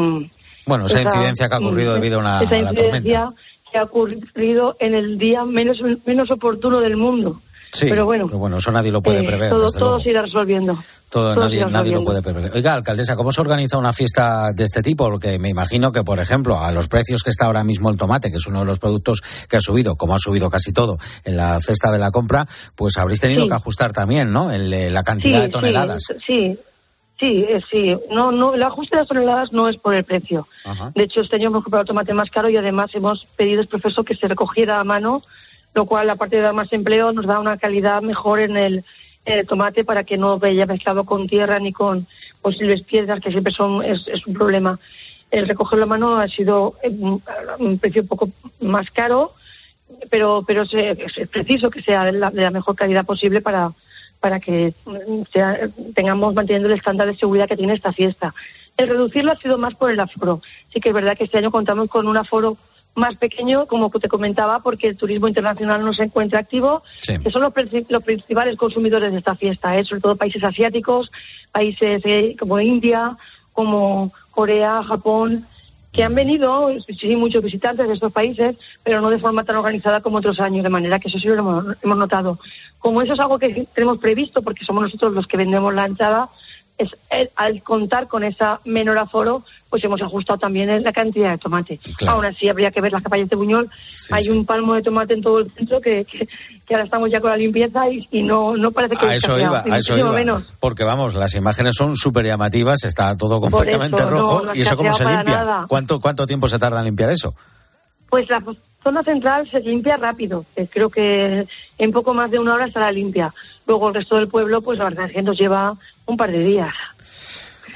Bueno, esa, esa incidencia que ha ocurrido debido a una esa a la incidencia que ha ocurrido en el día menos menos oportuno del mundo. Sí, pero bueno, pero bueno, eso nadie lo puede eh, prever. Todo, todo se irá resolviendo. Todo, todo nadie, nadie lo puede prever. Oiga, alcaldesa, ¿cómo se organiza una fiesta de este tipo? Porque me imagino que, por ejemplo, a los precios que está ahora mismo el tomate, que es uno de los productos que ha subido, como ha subido casi todo en la cesta de la compra, pues habréis tenido sí. que ajustar también, ¿no? El, la cantidad sí, de toneladas. Sí, sí. Sí, eh, sí. No, no, el ajuste de las toneladas no es por el precio. Ajá. De hecho, este año hemos comprado tomate más caro y además hemos pedido al profesor que se recogiera a mano, lo cual, aparte de dar más empleo, nos da una calidad mejor en el, en el tomate para que no vaya mezclado con tierra ni con posibles piedras, que siempre son es, es un problema. El recogerlo a mano ha sido un, un precio un poco más caro, pero, pero es, es preciso que sea de la, de la mejor calidad posible para para que sea, tengamos manteniendo el estándar de seguridad que tiene esta fiesta. El reducirlo ha sido más por el aforo. Sí que es verdad que este año contamos con un aforo más pequeño, como te comentaba, porque el turismo internacional no se encuentra activo, sí. que son los, los principales consumidores de esta fiesta, ¿eh? Sobre todo países asiáticos, países eh, como India, como Corea, Japón, que han venido, sí, muchos visitantes de estos países, pero no de forma tan organizada como otros años, de manera que eso sí lo hemos, hemos notado. Como eso es algo que tenemos previsto, porque somos nosotros los que vendemos la anchada, es, el, al contar con esa menor aforo, pues hemos ajustado también la cantidad de tomate. Claro. Aún así, habría que ver las campañas de Buñol. Sí, Hay sí. un palmo de tomate en todo el centro que, que, que ahora estamos ya con la limpieza y, y no, no parece que... A eso iba, a eso iba. Menos. Porque vamos, las imágenes son súper llamativas, está todo completamente eso, rojo. No, no ¿Y eso cómo se limpia? Nada. ¿Cuánto, ¿Cuánto tiempo se tarda en limpiar eso? Pues la zona central se limpia rápido. Creo que en poco más de una hora estará limpia. Luego el resto del pueblo, pues la verdad es que nos lleva un par de días.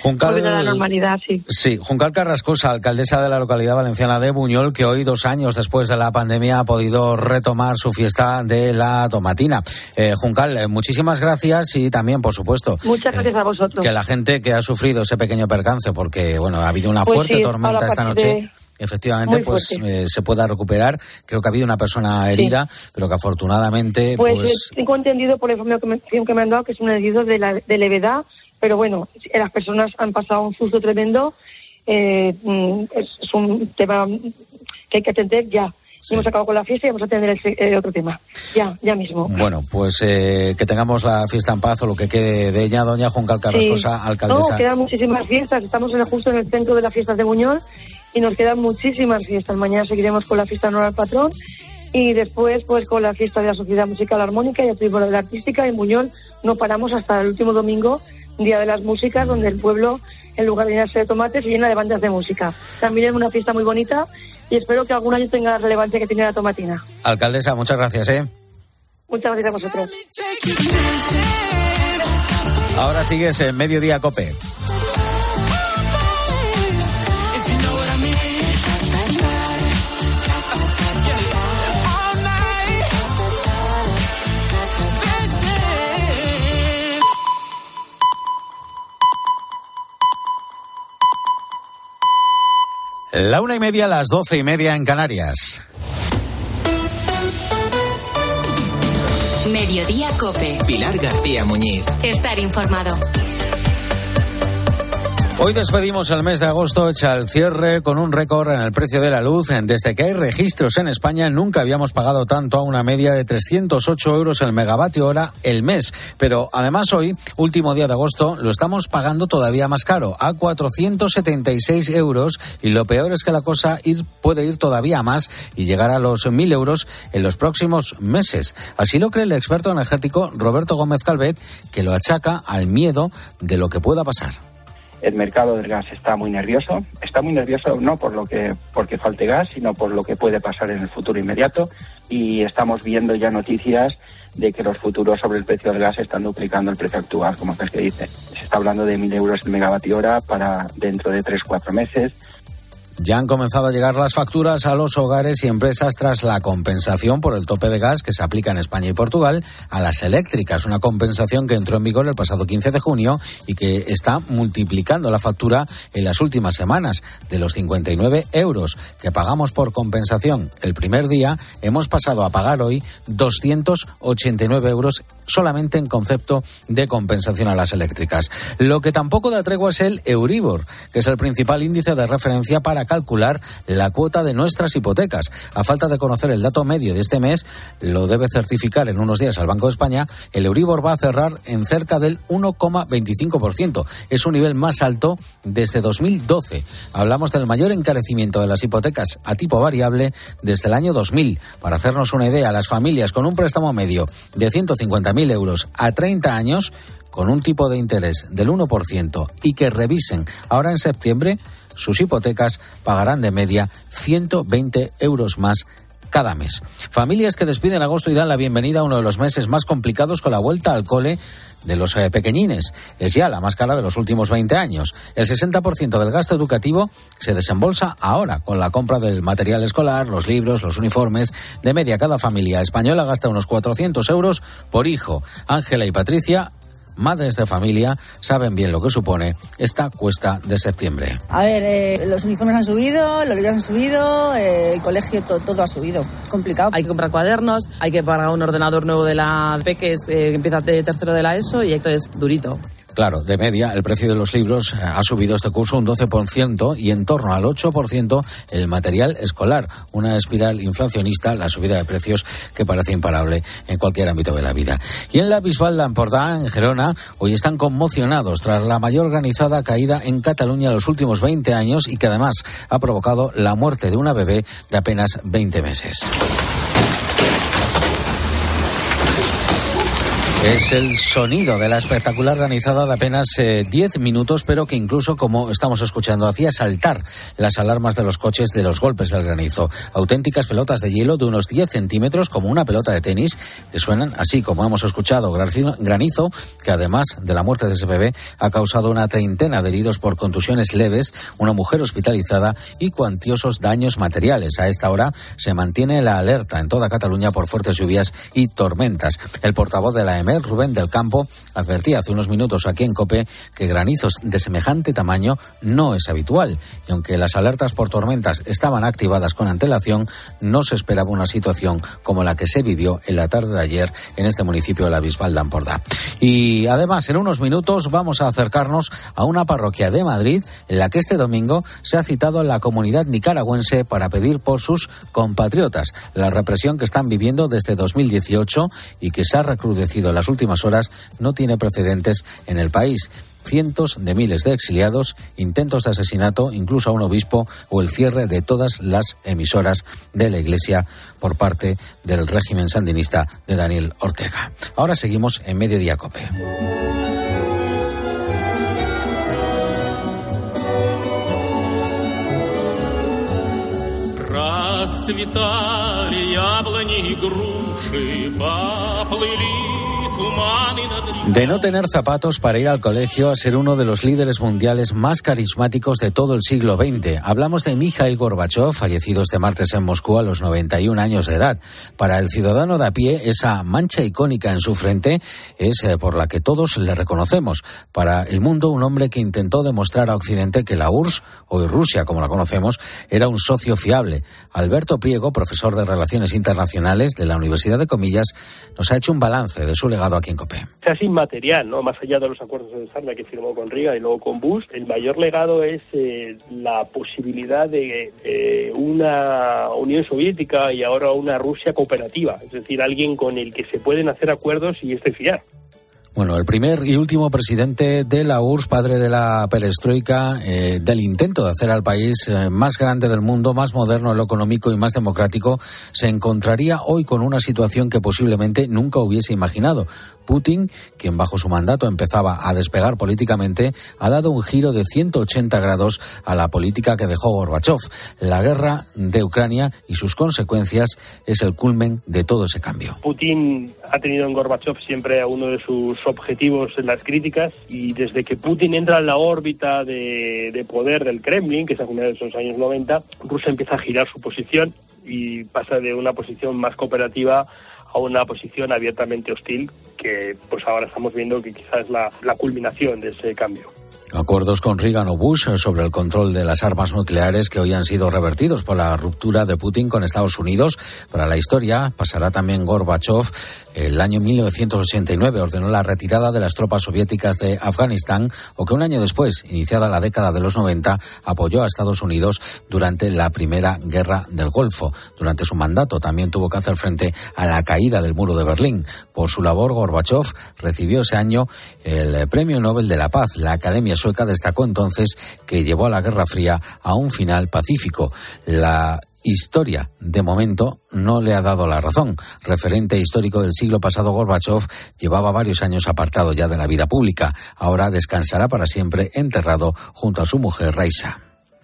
Juncal, volver a la normalidad, sí. Sí, Juncal Carrascosa, alcaldesa de la localidad valenciana de Buñol, que hoy, dos años después de la pandemia, ha podido retomar su fiesta de la tomatina. Eh, Juncal, eh, muchísimas gracias y también, por supuesto, muchas gracias eh, a vosotros. Que la gente que ha sufrido ese pequeño percance, porque bueno, ha habido una pues fuerte sí, tormenta esta noche. De... Efectivamente, pues eh, se pueda recuperar. Creo que ha habido una persona herida, sí. pero que afortunadamente... Pues, pues... tengo entendido por la información que me han dado que es un herido de, la, de levedad, pero bueno, las personas han pasado un susto tremendo. Eh, es, es un tema que hay que atender ya. Sí. Hemos acabado con la fiesta y vamos a atender el, el otro tema. Ya, ya mismo. Bueno, pues eh, que tengamos la fiesta en paz o lo que quede de ella, doña Juncal Carrascosa, sí. alcaldesa. No, quedan muchísimas fiestas. Estamos en el, justo en el centro de las fiestas de Buñol y nos quedan muchísimas fiestas. Mañana seguiremos con la fiesta en honor al patrón y después pues con la fiesta de la Sociedad Musical Armónica y la Tribuna de la Artística. En Buñol no paramos hasta el último domingo, Día de las Músicas, donde el pueblo, en lugar de llenarse de tomates, se llena de bandas de música. También es una fiesta muy bonita y espero que algún año tenga la relevancia que tiene la tomatina. Alcaldesa, muchas gracias, ¿eh? Muchas gracias a vosotros. Ahora sigues en Mediodía COPE. La una y media, las doce y media en Canarias. Mediodía COPE. Pilar García Muñiz. Estar informado. Hoy despedimos el mes de agosto, hecha el cierre con un récord en el precio de la luz. Desde que hay registros en España nunca habíamos pagado tanto, a una media de trescientos ocho euros el megavatio hora el mes. Pero además hoy, último día de agosto, lo estamos pagando todavía más caro, a cuatrocientos setenta y seis euros. Y lo peor es que la cosa ir, puede ir todavía más y llegar a los mil euros en los próximos meses. Así lo cree el experto energético Roberto Gómez Calvet, que lo achaca al miedo de lo que pueda pasar. El mercado del gas está muy nervioso, está muy nervioso no por lo que porque falte gas, sino por lo que puede pasar en el futuro inmediato, y estamos viendo ya noticias de que los futuros sobre el precio del gas están duplicando el precio actual, como es que dice. Se está hablando de mil euros el megavatio hora para dentro de tres, cuatro meses. Ya han comenzado a llegar las facturas a los hogares y empresas tras la compensación por el tope de gas que se aplica en España y Portugal a las eléctricas. Una compensación que entró en vigor el pasado quince de junio y que está multiplicando la factura en las últimas semanas. De los cincuenta y nueve euros que pagamos por compensación el primer día, hemos pasado a pagar hoy doscientos ochenta y nueve euros solamente en concepto de compensación a las eléctricas. Lo que tampoco da tregua es el Euribor, que es el principal índice de referencia para calcular la cuota de nuestras hipotecas. A falta de conocer el dato medio de este mes, lo debe certificar en unos días al Banco de España, el Euribor va a cerrar en cerca del uno coma veinticinco por ciento. Es un nivel más alto desde dos mil doce. Hablamos del mayor encarecimiento de las hipotecas a tipo variable desde el año dos mil. Para hacernos una idea, las familias con un préstamo medio de ciento cincuenta mil euros a treinta años, con un tipo de interés del uno por ciento y que revisen ahora en septiembre, sus hipotecas pagarán de media ciento veinte euros más cada mes. Familias que despiden agosto y dan la bienvenida a uno de los meses más complicados con la vuelta al cole de los eh, pequeñines. Es ya la más cara de los últimos veinte años. El sesenta por ciento del gasto educativo se desembolsa ahora con la compra del material escolar, los libros, los uniformes. De media, cada familia española gasta unos cuatrocientos euros por hijo. Ángela y Patricia, madres de familia, saben bien lo que supone esta cuesta de septiembre. A ver, eh, los uniformes han subido, los libros han subido, eh, el colegio to, todo ha subido. Complicado. Hay que comprar cuadernos, hay que pagar un ordenador nuevo de la P, que es, eh, empieza de tercero de la ESO, y esto es durito. Claro, de media, el precio de los libros ha subido este curso un doce por ciento y en torno al ocho por ciento el material escolar. Una espiral inflacionista, la subida de precios que parece imparable en cualquier ámbito de la vida. Y en la Bisbal d'Empordà, en Gerona, hoy están conmocionados tras la mayor granizada caída en Cataluña en los últimos veinte años y que además ha provocado la muerte de una bebé de apenas veinte meses. Es el sonido de la espectacular granizada de apenas eh, diez minutos, pero que incluso, como estamos escuchando, hacía saltar las alarmas de los coches de los golpes del granizo. Auténticas pelotas de hielo de unos diez centímetros, como una pelota de tenis, que suenan así, como hemos escuchado. Granizo que, además de la muerte de ese bebé, ha causado una treintena de heridos por contusiones leves, una mujer hospitalizada y cuantiosos daños materiales. A esta hora se mantiene la alerta en toda Cataluña por fuertes lluvias y tormentas. El portavoz de la E M E, Rubén del Campo, advertía hace unos minutos aquí en COPE que granizos de semejante tamaño no es habitual. Y aunque las alertas por tormentas estaban activadas con antelación, no se esperaba una situación como la que se vivió en la tarde de ayer en este municipio de la Bisbal de Ampordà. Y además, en unos minutos vamos a acercarnos a una parroquia de Madrid en la que este domingo se ha citado a la comunidad nicaragüense para pedir por sus compatriotas la represión que están viviendo desde dos mil dieciocho y que se ha recrudecido en las últimas horas no tiene precedentes en el país. Cientos de miles de exiliados, intentos de asesinato, incluso a un obispo, o el cierre de todas las emisoras de la Iglesia por parte del régimen sandinista de Daniel Ortega. Ahora seguimos en Mediodía COPE. Расцветали яблони и груши, поплыли. De no tener zapatos para ir al colegio a ser uno de los líderes mundiales más carismáticos de todo el siglo veinte. Hablamos de Mikhail Gorbachov, fallecido este martes en Moscú a los noventa y un años de edad. Para el ciudadano de a pie, esa mancha icónica en su frente es eh, por la que todos le reconocemos. Para el mundo, un hombre que intentó demostrar a Occidente que la U R S S, hoy Rusia como la conocemos, era un socio fiable. Alberto Priego, profesor de Relaciones Internacionales de la Universidad de Comillas, nos ha hecho un balance de su legado aquí en COPE. O sea, es inmaterial, ¿no? Más allá de los acuerdos de Sarna que firmó con Riga y luego con Bush, el mayor legado es eh, la posibilidad de eh, una Unión Soviética y ahora una Rusia cooperativa, es decir, alguien con el que se pueden hacer acuerdos y es de fiar. Bueno, el primer y último presidente de la U R S S, padre de la perestroika, eh, del intento de hacer al país eh, más grande del mundo, más moderno en lo económico y más democrático, se encontraría hoy con una situación que posiblemente nunca hubiese imaginado. Putin, quien bajo su mandato empezaba a despegar políticamente, ha dado un giro de ciento ochenta grados a la política que dejó Gorbachov. La guerra de Ucrania y sus consecuencias es el culmen de todo ese cambio. Putin ha tenido en Gorbachov siempre a uno de sus objetivos en las críticas, y desde que Putin entra en la órbita de, de poder del Kremlin, que es a finales de los años noventa, Rusia empieza a girar su posición y pasa de una posición más cooperativa a una posición abiertamente hostil, que pues ahora estamos viendo que quizás es la, la culminación de ese cambio. Acuerdos con Reagan o Bush sobre el control de las armas nucleares que hoy han sido revertidos por la ruptura de Putin con Estados Unidos. Para la historia pasará también Gorbachov. El año mil novecientos ochenta y nueve ordenó la retirada de las tropas soviéticas de Afganistán, o que un año después, iniciada la década de los noventa, apoyó a Estados Unidos durante la Primera Guerra del Golfo. Durante su mandato también tuvo que hacer frente a la caída del muro de Berlín. Por su labor, Gorbachov recibió ese año el Premio Nobel de la Paz. La Academia Sueca destacó entonces que llevó a la Guerra Fría a un final pacífico. La historia, de momento, no le ha dado la razón. Referente histórico del siglo pasado, Gorbachov llevaba varios años apartado ya de la vida pública. Ahora descansará para siempre enterrado junto a su mujer Raisa.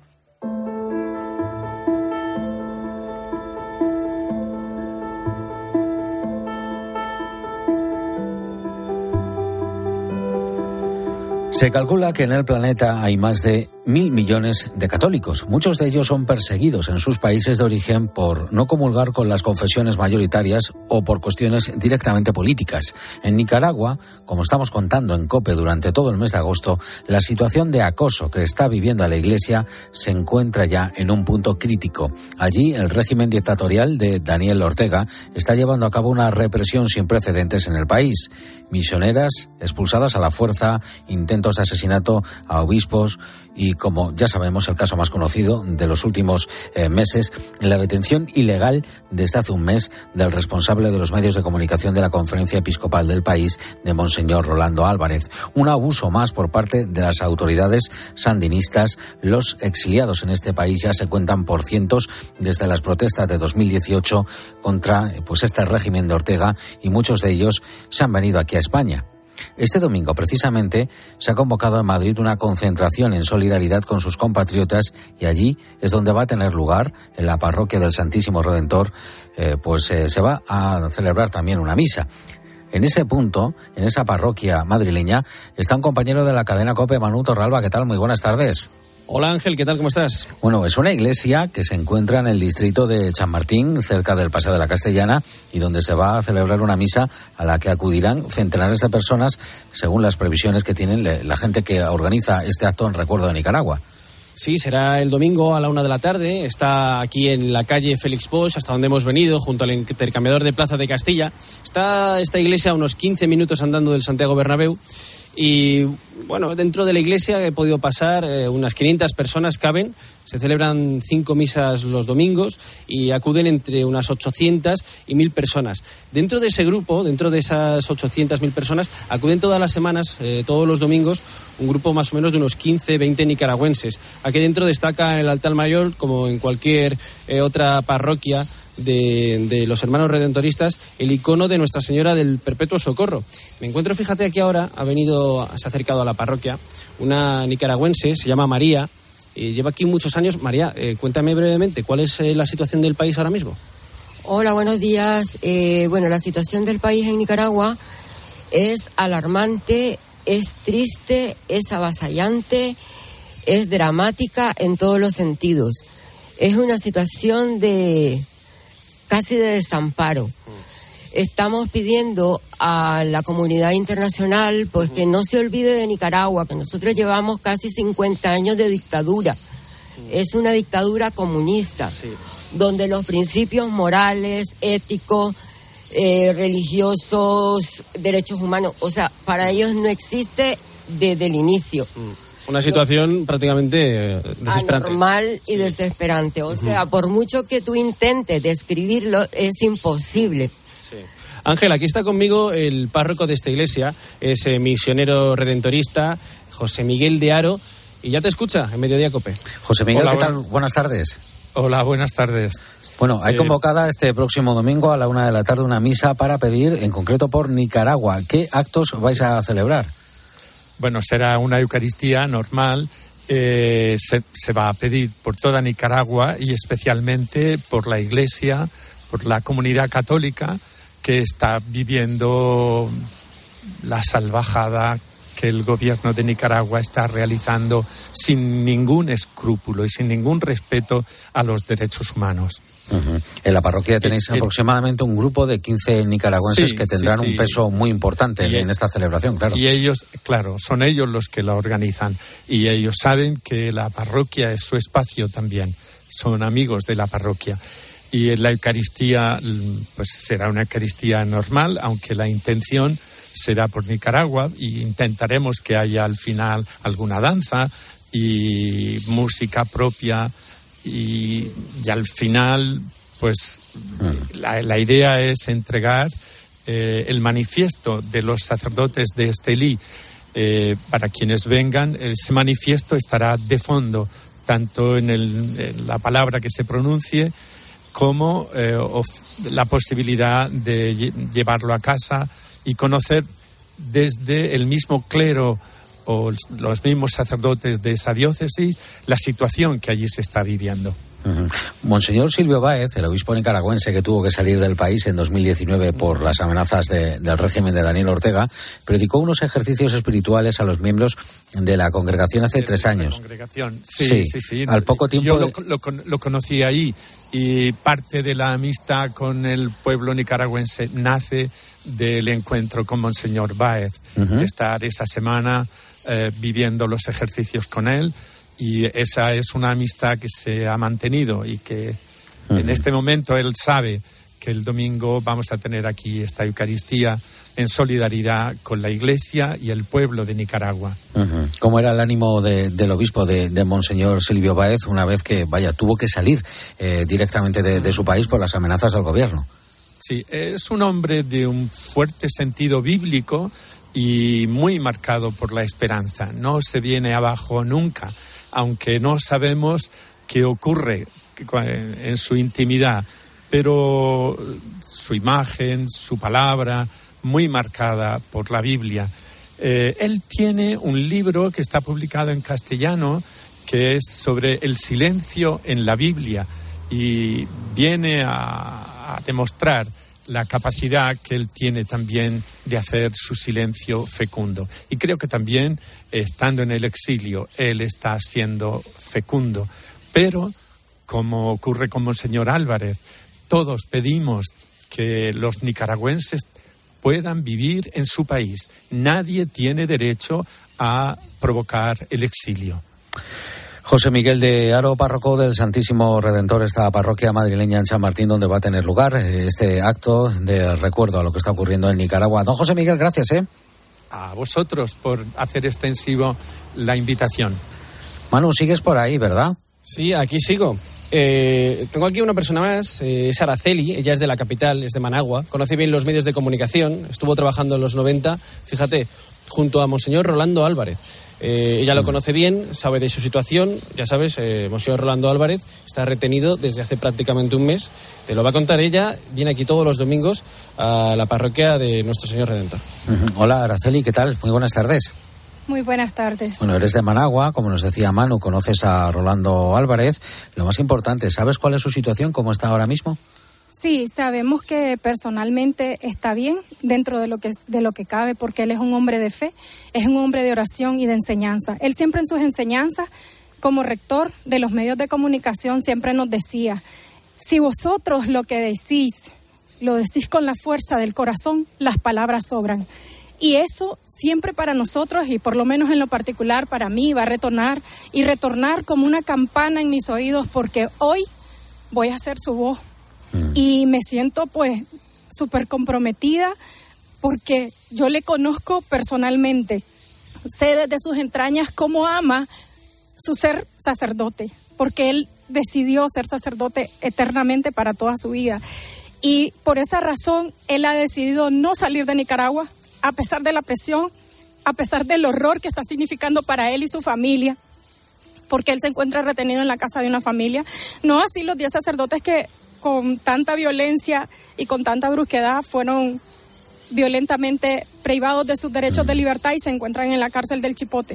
Se calcula que en el planeta hay más de mil millones de católicos. Muchos de ellos son perseguidos en sus países de origen por no comulgar con las confesiones mayoritarias o por cuestiones directamente políticas. En Nicaragua, como estamos contando en COPE durante todo el mes de agosto, la situación de acoso que está viviendo la Iglesia se encuentra ya en un punto crítico. Allí, el régimen dictatorial de Daniel Ortega está llevando a cabo una represión sin precedentes en el país. Misioneras expulsadas a la fuerza, intentos de asesinato a obispos y y, como ya sabemos, el caso más conocido de los últimos eh, meses, la detención ilegal desde hace un mes del responsable de los medios de comunicación de la Conferencia Episcopal del país, de Monseñor Rolando Álvarez. Un abuso más por parte de las autoridades sandinistas. Los exiliados en este país ya se cuentan por cientos desde las protestas de dos mil dieciocho contra pues este régimen de Ortega, y muchos de ellos se han venido aquí a España. Este domingo, precisamente, se ha convocado en Madrid una concentración en solidaridad con sus compatriotas, y allí es donde va a tener lugar, en la parroquia del Santísimo Redentor, eh, pues eh, se va a celebrar también una misa. En ese punto, en esa parroquia madrileña, está un compañero de la cadena COPE, Manu Torralba. ¿Qué tal? Muy buenas tardes. Hola Ángel, ¿qué tal? ¿Cómo estás? Bueno, es una iglesia que se encuentra en el distrito de Chamartín, cerca del Paseo de la Castellana, y donde se va a celebrar una misa a la que acudirán centenares de personas, según las previsiones que tienen la gente que organiza este acto en recuerdo de Nicaragua. Sí, será el domingo a la una de la tarde. Está aquí en la calle Félix Bosch, hasta donde hemos venido, junto al intercambiador de Plaza de Castilla. Está esta iglesia a unos quince minutos andando del Santiago Bernabéu. Y bueno, dentro de la iglesia he podido pasar, eh, unas quinientas personas caben. Se celebran cinco misas los domingos y acuden entre unas ochocientas y mil personas. Dentro de ese grupo, dentro de esas ochocientas mil personas, acuden todas las semanas, eh, todos los domingos, un grupo más o menos de unos quince, veinte nicaragüenses. Aquí dentro destaca el altar mayor, como en cualquier eh, otra parroquia De, de los hermanos redentoristas, el icono de Nuestra Señora del Perpetuo Socorro. Me encuentro, fíjate, aquí ahora ha venido, se ha acercado a la parroquia una nicaragüense, se llama María, y lleva aquí muchos años. María, eh, cuéntame brevemente, ¿cuál es eh, la situación del país ahora mismo? Hola, buenos días. Eh, bueno, la situación del país en Nicaragua es alarmante, es triste, es avasallante, es dramática en todos los sentidos. Es una situación de casi de desamparo. Estamos pidiendo a la comunidad internacional pues que no se olvide de Nicaragua, que nosotros llevamos casi cincuenta años de dictadura. Es una dictadura comunista, sí, donde los principios morales, éticos, eh, religiosos, derechos humanos, o sea, para ellos no existe desde el inicio. Una situación prácticamente desesperante. Anormal y sí. desesperante. O sea, uh-huh. por mucho que tú intentes describirlo, es imposible. Sí. Ángel, aquí está conmigo el párroco de esta iglesia, es eh, misionero redentorista, José Miguel de Haro, y ya te escucha en Mediodía COPE. José Miguel, Hola, ¿qué tal? Buenas tardes. Hola, buenas tardes. Bueno, hay eh, convocada este próximo domingo a la una de la tarde una misa para pedir, en concreto por Nicaragua. ¿Qué actos vais a celebrar? Bueno, será una Eucaristía normal, eh, se, se va a pedir por toda Nicaragua y especialmente por la Iglesia, por la comunidad católica que está viviendo la salvajada que el gobierno de Nicaragua está realizando sin ningún escrúpulo y sin ningún respeto a los derechos humanos. Uh-huh. En la parroquia tenéis el, aproximadamente un grupo de quince nicaragüenses sí, que tendrán sí, sí. un peso muy importante y en esta celebración, claro. Y ellos, claro, son ellos los que la organizan y ellos saben que la parroquia es su espacio también, son amigos de la parroquia. Y la Eucaristía, pues será una Eucaristía normal, aunque la intención será por Nicaragua y intentaremos que haya al final alguna danza y música propia. Y, y al final, pues, mm. la, la idea es entregar eh, el manifiesto de los sacerdotes de Estelí eh, para quienes vengan. Ese manifiesto estará de fondo, tanto en, el, en la palabra que se pronuncie, como eh, of, la posibilidad de lle- llevarlo a casa y conocer desde el mismo clero o los mismos sacerdotes de esa diócesis la situación que allí se está viviendo. Uh-huh. Monseñor Silvio Báez, el obispo nicaragüense que tuvo que salir del país en dos mil diecinueve por las amenazas de, del régimen de Daniel Ortega, predicó unos ejercicios espirituales a los miembros de la congregación hace de tres años. Congregación. Sí, sí, sí, sí. Al poco tiempo Yo de... lo, lo, lo conocí ahí y parte de la amistad con el pueblo nicaragüense nace del encuentro con Monseñor Báez, uh-huh. de estar esa semana eh, viviendo los ejercicios con él. Y esa es una amistad que se ha mantenido y que uh-huh. en este momento él sabe que el domingo vamos a tener aquí esta Eucaristía en solidaridad con la Iglesia y el pueblo de Nicaragua. Uh-huh. ¿Cómo era el ánimo de, del obispo de, de Monseñor Silvio Báez una vez que, vaya, tuvo que salir eh, directamente de, de su país por las amenazas al gobierno? Sí, es un hombre de un fuerte sentido bíblico y muy marcado por la esperanza. No se viene abajo nunca, aunque no sabemos qué ocurre en su intimidad, pero su imagen, su palabra, muy marcada por la Biblia. Eh, él tiene un libro que está publicado en castellano que es sobre el silencio en la Biblia y viene a, a demostrar la capacidad que él tiene también de hacer su silencio fecundo. Y creo que también, estando en el exilio, él está siendo fecundo. Pero, como ocurre con Monseñor Álvarez, todos pedimos que los nicaragüenses puedan vivir en su país. Nadie tiene derecho a provocar el exilio. José Miguel de Haro, párroco del Santísimo Redentor, esta parroquia madrileña en San Martín, donde va a tener lugar este acto de recuerdo a lo que está ocurriendo en Nicaragua. Don José Miguel, gracias, ¿eh? A vosotros por hacer extensivo la invitación. Manu, sigues por ahí, ¿verdad? Sí, aquí sigo. Eh, tengo aquí una persona más, eh, es Araceli, ella es de la capital, es de Managua, conoce bien los medios de comunicación, estuvo trabajando en los noventa, fíjate, junto a Monseñor Rolando Álvarez. Eh, ella lo conoce bien, sabe de su situación, ya sabes, eh, Monseñor Rolando Álvarez está retenido desde hace prácticamente un mes, te lo va a contar ella, viene aquí todos los domingos a la parroquia de Nuestro Señor Redentor. Uh-huh. Hola Araceli, ¿qué tal? Muy buenas tardes. Muy buenas tardes. Bueno, eres de Managua, como nos decía Manu, conoces a Rolando Álvarez. Lo más importante, ¿sabes cuál es su situación, cómo está ahora mismo? Sí, sabemos que personalmente está bien dentro de lo que de lo que cabe, porque él es un hombre de fe, es un hombre de oración y de enseñanza. Él siempre en sus enseñanzas, como rector de los medios de comunicación, siempre nos decía, si vosotros lo que decís, lo decís con la fuerza del corazón, las palabras sobran. Y eso siempre para nosotros, y por lo menos en lo particular para mí, va a retornar y retornar como una campana en mis oídos, porque hoy voy a ser su voz. Mm. Y me siento pues súper comprometida porque yo le conozco personalmente. Sé desde sus entrañas cómo ama su ser sacerdote, porque él decidió ser sacerdote eternamente para toda su vida. Y por esa razón él ha decidido no salir de Nicaragua, a pesar de la presión, a pesar del horror que está significando para él y su familia, porque él se encuentra retenido en la casa de una familia. No así los diez sacerdotes que con tanta violencia y con tanta brusquedad fueron violentamente privados de sus derechos de libertad y se encuentran en la cárcel del Chipote.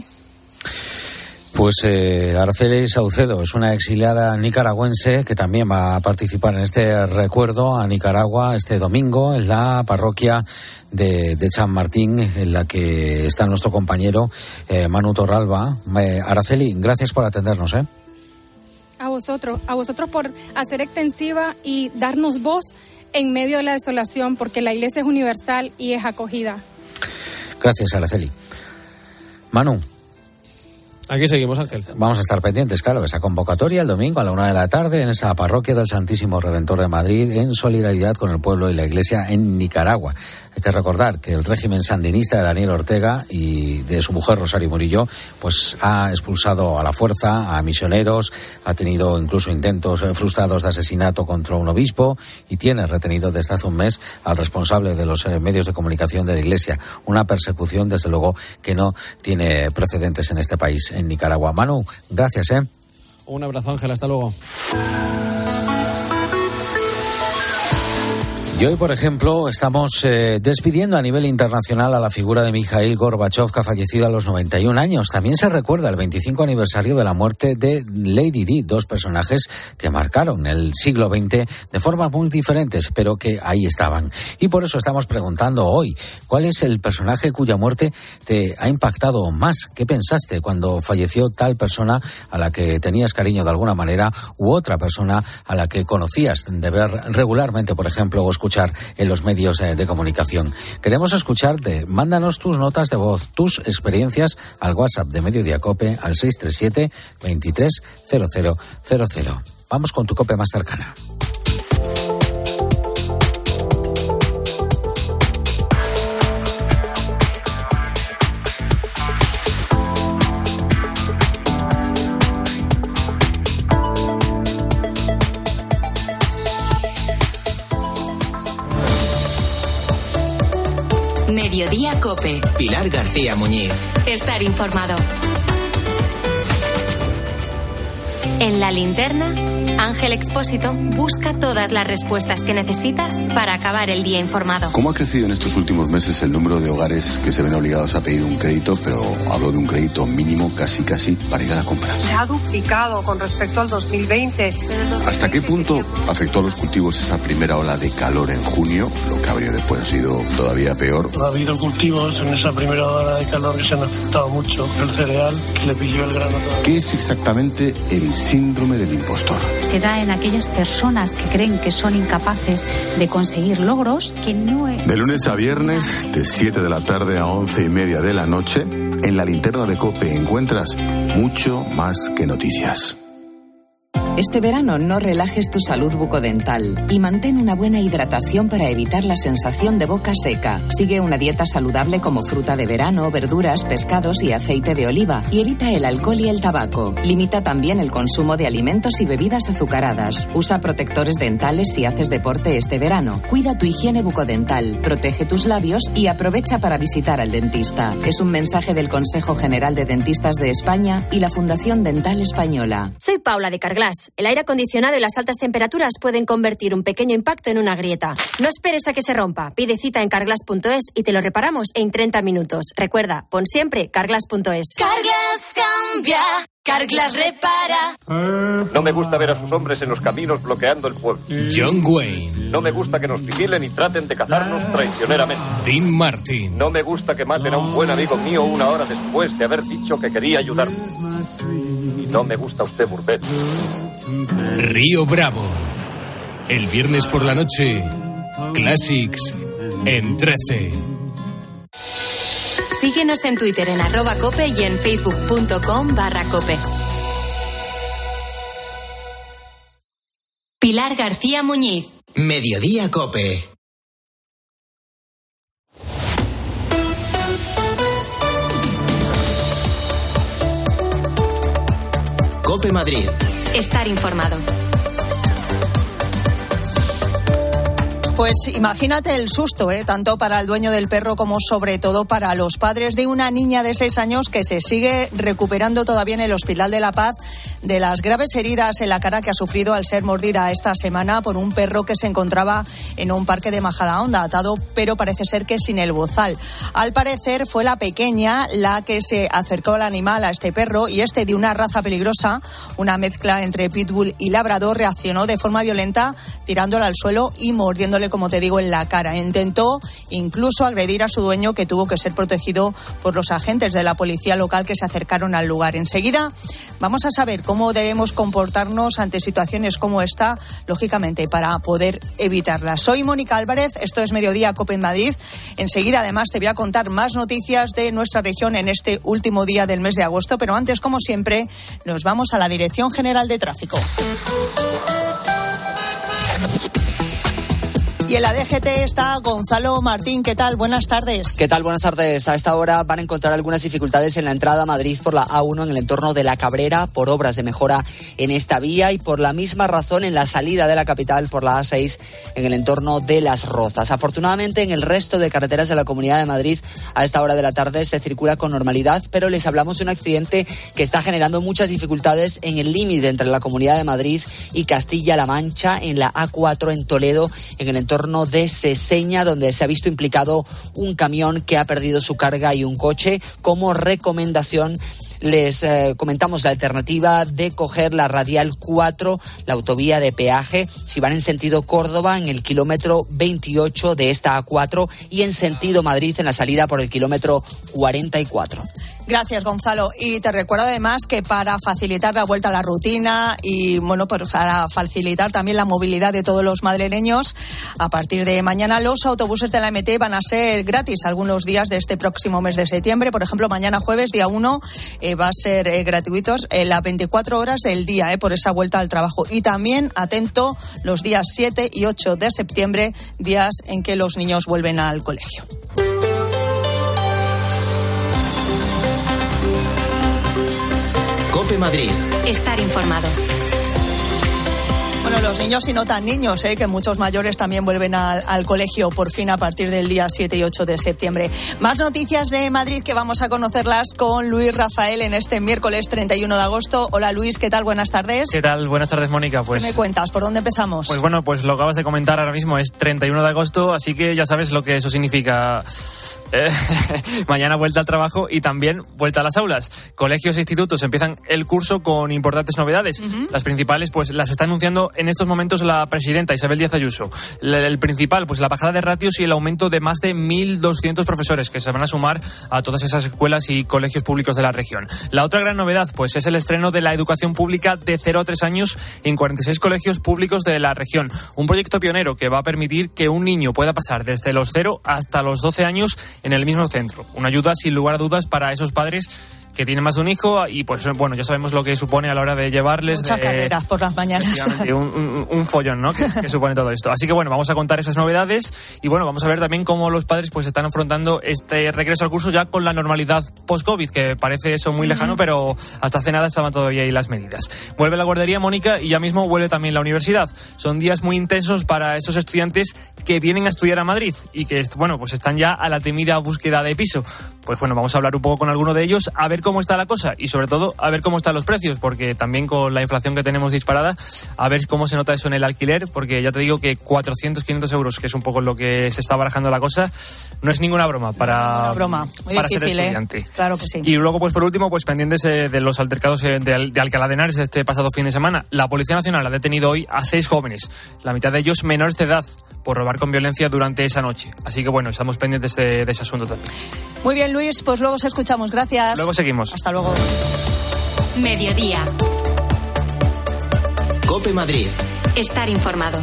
Pues eh, Araceli Saucedo es una exiliada nicaragüense que también va a participar en este recuerdo a Nicaragua este domingo en la parroquia de, de San Martín, en la que está nuestro compañero eh, Manu Torralba. Eh, Araceli, gracias por atendernos, ¿eh? A vosotros, a vosotros por hacer extensiva y darnos voz en medio de la desolación, porque la Iglesia es universal y es acogida. Gracias, Araceli. Manu. Aquí seguimos, Ángel. Vamos a estar pendientes, claro, de esa convocatoria el domingo a la una de la tarde en esa parroquia del Santísimo Redentor de Madrid, en solidaridad con el pueblo y la Iglesia en Nicaragua. Hay que recordar que el régimen sandinista de Daniel Ortega y de su mujer Rosario Murillo pues ha expulsado a la fuerza a misioneros, ha tenido incluso intentos frustrados de asesinato contra un obispo y tiene retenido desde hace un mes al responsable de los medios de comunicación de la Iglesia. Una persecución, desde luego, que no tiene precedentes en este país, en Nicaragua. Manu, gracias, ¿eh? Un abrazo, Ángel, hasta luego. Y hoy, por ejemplo, estamos eh, despidiendo a nivel internacional a la figura de Mikhail Gorbachev, que ha fallecido a los noventa y un años. También se recuerda el veinticinco aniversario de la muerte de Lady Di, dos personajes que marcaron el siglo veinte de formas muy diferentes, pero que ahí estaban. Y por eso estamos preguntando hoy, ¿cuál es el personaje cuya muerte te ha impactado más? ¿Qué pensaste cuando falleció tal persona a la que tenías cariño de alguna manera, u otra persona a la que conocías de ver regularmente, por ejemplo, o escuchar en los medios de, de comunicación? Queremos escucharte. Mándanos tus notas de voz, tus experiencias al WhatsApp de Mediodía Cope al seis tres siete, veintitrés, cero cero cero cero. Vamos con tu Cope más cercana. Mediodía Cope. Pilar García Muñiz. Estar informado. En La Linterna, Ángel Expósito busca todas las respuestas que necesitas para acabar el día informado. ¿Cómo ha crecido en estos últimos meses el número de hogares que se ven obligados a pedir un crédito, pero hablo de un crédito mínimo casi casi para ir a la compra? Se ha duplicado con respecto al dos mil veinte. ¿Hasta qué punto afectó a los cultivos esa primera ola de calor en junio? Lo que habría después ha sido todavía peor. Ha habido cultivos en esa primera ola de calor que se han afectado mucho. El cereal, que le pilló el grano todavía. ¿Qué es exactamente el síndrome del impostor? Se da en aquellas personas que creen que son incapaces de conseguir logros que no es... De lunes a viernes, de siete de la tarde a once y media de la noche, en La Linterna de COPE encuentras mucho más que noticias. Este verano no relajes tu salud bucodental y mantén una buena hidratación para evitar la sensación de boca seca. Sigue una dieta saludable como fruta de verano, verduras, pescados y aceite de oliva y evita el alcohol y el tabaco. Limita también el consumo de alimentos y bebidas azucaradas. Usa protectores dentales si haces deporte este verano. Cuida tu higiene bucodental, protege tus labios y aprovecha para visitar al dentista. Es un mensaje del Consejo General de Dentistas de España y la Fundación Dental Española. Soy Paula de Carglass. El aire acondicionado y las altas temperaturas pueden convertir un pequeño impacto en una grieta. No esperes a que se rompa. Pide cita en carglass punto es y te lo reparamos en treinta minutos. Recuerda, pon siempre carglass punto es. Carglass cambia, Carglass repara. No me gusta ver a sus hombres en los caminos bloqueando el pueblo. John Wayne. No me gusta que nos vigilen y traten de cazarnos traicioneramente. Tim Martin. No me gusta que maten a un buen amigo mío una hora después de haber dicho que quería ayudarme. Y no me gusta usted, Burbet. Río Bravo. El viernes por la noche, Classics en trece. Síguenos en Twitter en arroba cope y en facebook punto com barra cope. Pilar García Muñiz. Mediodía Cope. Cope Madrid. Estar informado. Pues imagínate el susto, ¿eh? Tanto para el dueño del perro como sobre todo para los padres de una niña de seis años que se sigue recuperando todavía en el Hospital de la Paz de las graves heridas en la cara que ha sufrido al ser mordida esta semana por un perro que se encontraba en un parque de Majadahonda, atado, pero parece ser que sin el bozal. Al parecer fue la pequeña la que se acercó al animal, a este perro, y este, de una raza peligrosa, una mezcla entre pitbull y labrador, reaccionó de forma violenta tirándole al suelo y mordiéndole, como te digo, en la cara. Intentó incluso agredir a su dueño, que tuvo que ser protegido por los agentes de la policía local que se acercaron al lugar. Enseguida vamos a saber cómo debemos comportarnos ante situaciones como esta, lógicamente, para poder evitarlas. Soy Mónica Álvarez, esto es Mediodía Cope en Madrid. Enseguida, además, te voy a contar más noticias de nuestra región en este último día del mes de agosto, pero antes, como siempre, nos vamos a la Dirección General de Tráfico. Y en la D G T está Gonzalo Martín. ¿Qué tal? Buenas tardes. ¿Qué tal? Buenas tardes. A esta hora van a encontrar algunas dificultades en la entrada a Madrid por la A uno en el entorno de La Cabrera por obras de mejora en esta vía, y por la misma razón en la salida de la capital por la A seis en el entorno de Las Rozas. Afortunadamente, en el resto de carreteras de la Comunidad de Madrid a esta hora de la tarde se circula con normalidad, pero les hablamos de un accidente que está generando muchas dificultades en el límite entre la Comunidad de Madrid y Castilla-La Mancha, en la A cuatro en Toledo, en el entorno de Seseña, donde se ha visto implicado un camión que ha perdido su carga y un coche. Como recomendación, les eh, comentamos la alternativa de coger la radial cuatro, la autovía de peaje, si van en sentido Córdoba en el kilómetro veintiocho de esta A cuatro y en sentido Madrid en la salida por el kilómetro cuarenta y cuatro. Gracias, Gonzalo. Y te recuerdo además que para facilitar la vuelta a la rutina y, bueno, pues para facilitar también la movilidad de todos los madrileños, a partir de mañana los autobuses de la M T van a ser gratis algunos días de este próximo mes de septiembre. Por ejemplo, mañana jueves, día uno, eh, va a ser eh, gratuitos en las veinticuatro horas del día, eh, por esa vuelta al trabajo. Y también, atento, los días siete y ocho de septiembre, días en que los niños vuelven al colegio. Cope Madrid. Estar informado. Bueno, Bueno, los niños y no tan niños, ¿eh? Que muchos mayores también vuelven al, al colegio por fin a partir del día siete y ocho de septiembre. Más noticias de Madrid que vamos a conocerlas con Luis Rafael en este miércoles treinta y uno de agosto. Hola Luis, ¿qué tal? Buenas tardes. ¿Qué tal? Buenas tardes, Mónica. Pues, ¿Qué me cuentas? ¿Por dónde empezamos? Pues bueno, pues lo acabas de comentar ahora mismo, es treinta y uno de agosto, así que ya sabes lo que eso significa. Eh, mañana vuelta al trabajo y también vuelta a las aulas. Colegios e institutos empiezan el curso con importantes novedades. Uh-huh. Las principales pues las está anunciando en estos momentos la presidenta Isabel Díaz Ayuso. El, el principal, pues la bajada de ratios y el aumento de más de mil doscientos profesores que se van a sumar a todas esas escuelas y colegios públicos de la región. La otra gran novedad pues es el estreno de la educación pública de cero a tres años en cuarenta y seis colegios públicos de la región. Un proyecto pionero que va a permitir que un niño pueda pasar desde los cero hasta los doce años en el mismo centro. Una ayuda sin lugar a dudas para esos padres que tienen más de un hijo y pues bueno, ya sabemos lo que supone a la hora de llevarles. Muchas eh, carreras por las mañanas. Un, un, un follón, ¿no? Que, que supone todo esto. Así que bueno, vamos a contar esas novedades y bueno, vamos a ver también cómo los padres pues están afrontando este regreso al curso ya con la normalidad post-COVID, que parece eso muy lejano, uh-huh. pero hasta hace nada estaban todavía ahí las medidas. Vuelve la guardería, Mónica, y ya mismo vuelve también la universidad. Son días muy intensos para esos estudiantes que vienen a estudiar a Madrid y que, bueno, pues están ya a la temida búsqueda de piso. Pues bueno, vamos a hablar un poco con alguno de ellos, a ver cómo está la cosa y sobre todo a ver cómo están los precios, porque también con la inflación que tenemos disparada, a ver cómo se nota eso en el alquiler, porque ya te digo que cuatrocientos, quinientos euros, que es un poco lo que se está barajando la cosa, no es ninguna broma para, no, broma. Muy para difícil, ser estudiante. ¿eh? Claro que sí. Y luego, pues por último, pues pendientes eh, de los altercados eh, de, de Alcalá de Henares este pasado fin de semana. La Policía Nacional ha detenido hoy a seis jóvenes, la mitad de ellos menores de edad, por robar con violencia durante esa noche. Así que bueno, estamos pendientes de, de ese asunto también. Muy bien, Luis, pues luego os escuchamos. Gracias. Luego seguimos. Hasta luego. Mediodía. COPE Madrid. Estar informado.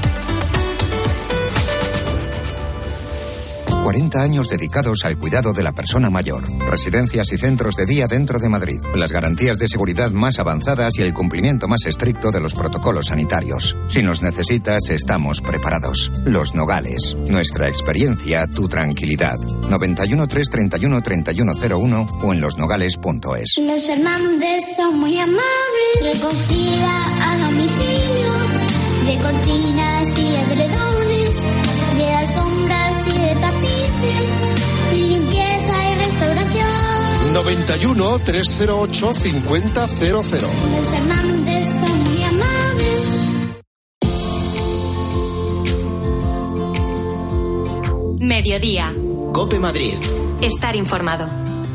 cuarenta años dedicados al cuidado de la persona mayor. Residencias y centros de día dentro de Madrid. Las garantías de seguridad más avanzadas y el cumplimiento más estricto de los protocolos sanitarios. Si nos necesitas, estamos preparados. Los Nogales. Nuestra experiencia, tu tranquilidad. noventa y uno, tres treinta y uno, treinta y uno cero uno o en losnogales punto es. Los Fernández son muy amables. Recogida a domicilio de cortinas y edredones, de alfombras y de tapices, limpieza y restauración. noventa y uno, trescientos ocho, cincuenta cero cero. Los Fernández son muy amables. Mediodía. COPE Madrid. Estar informado.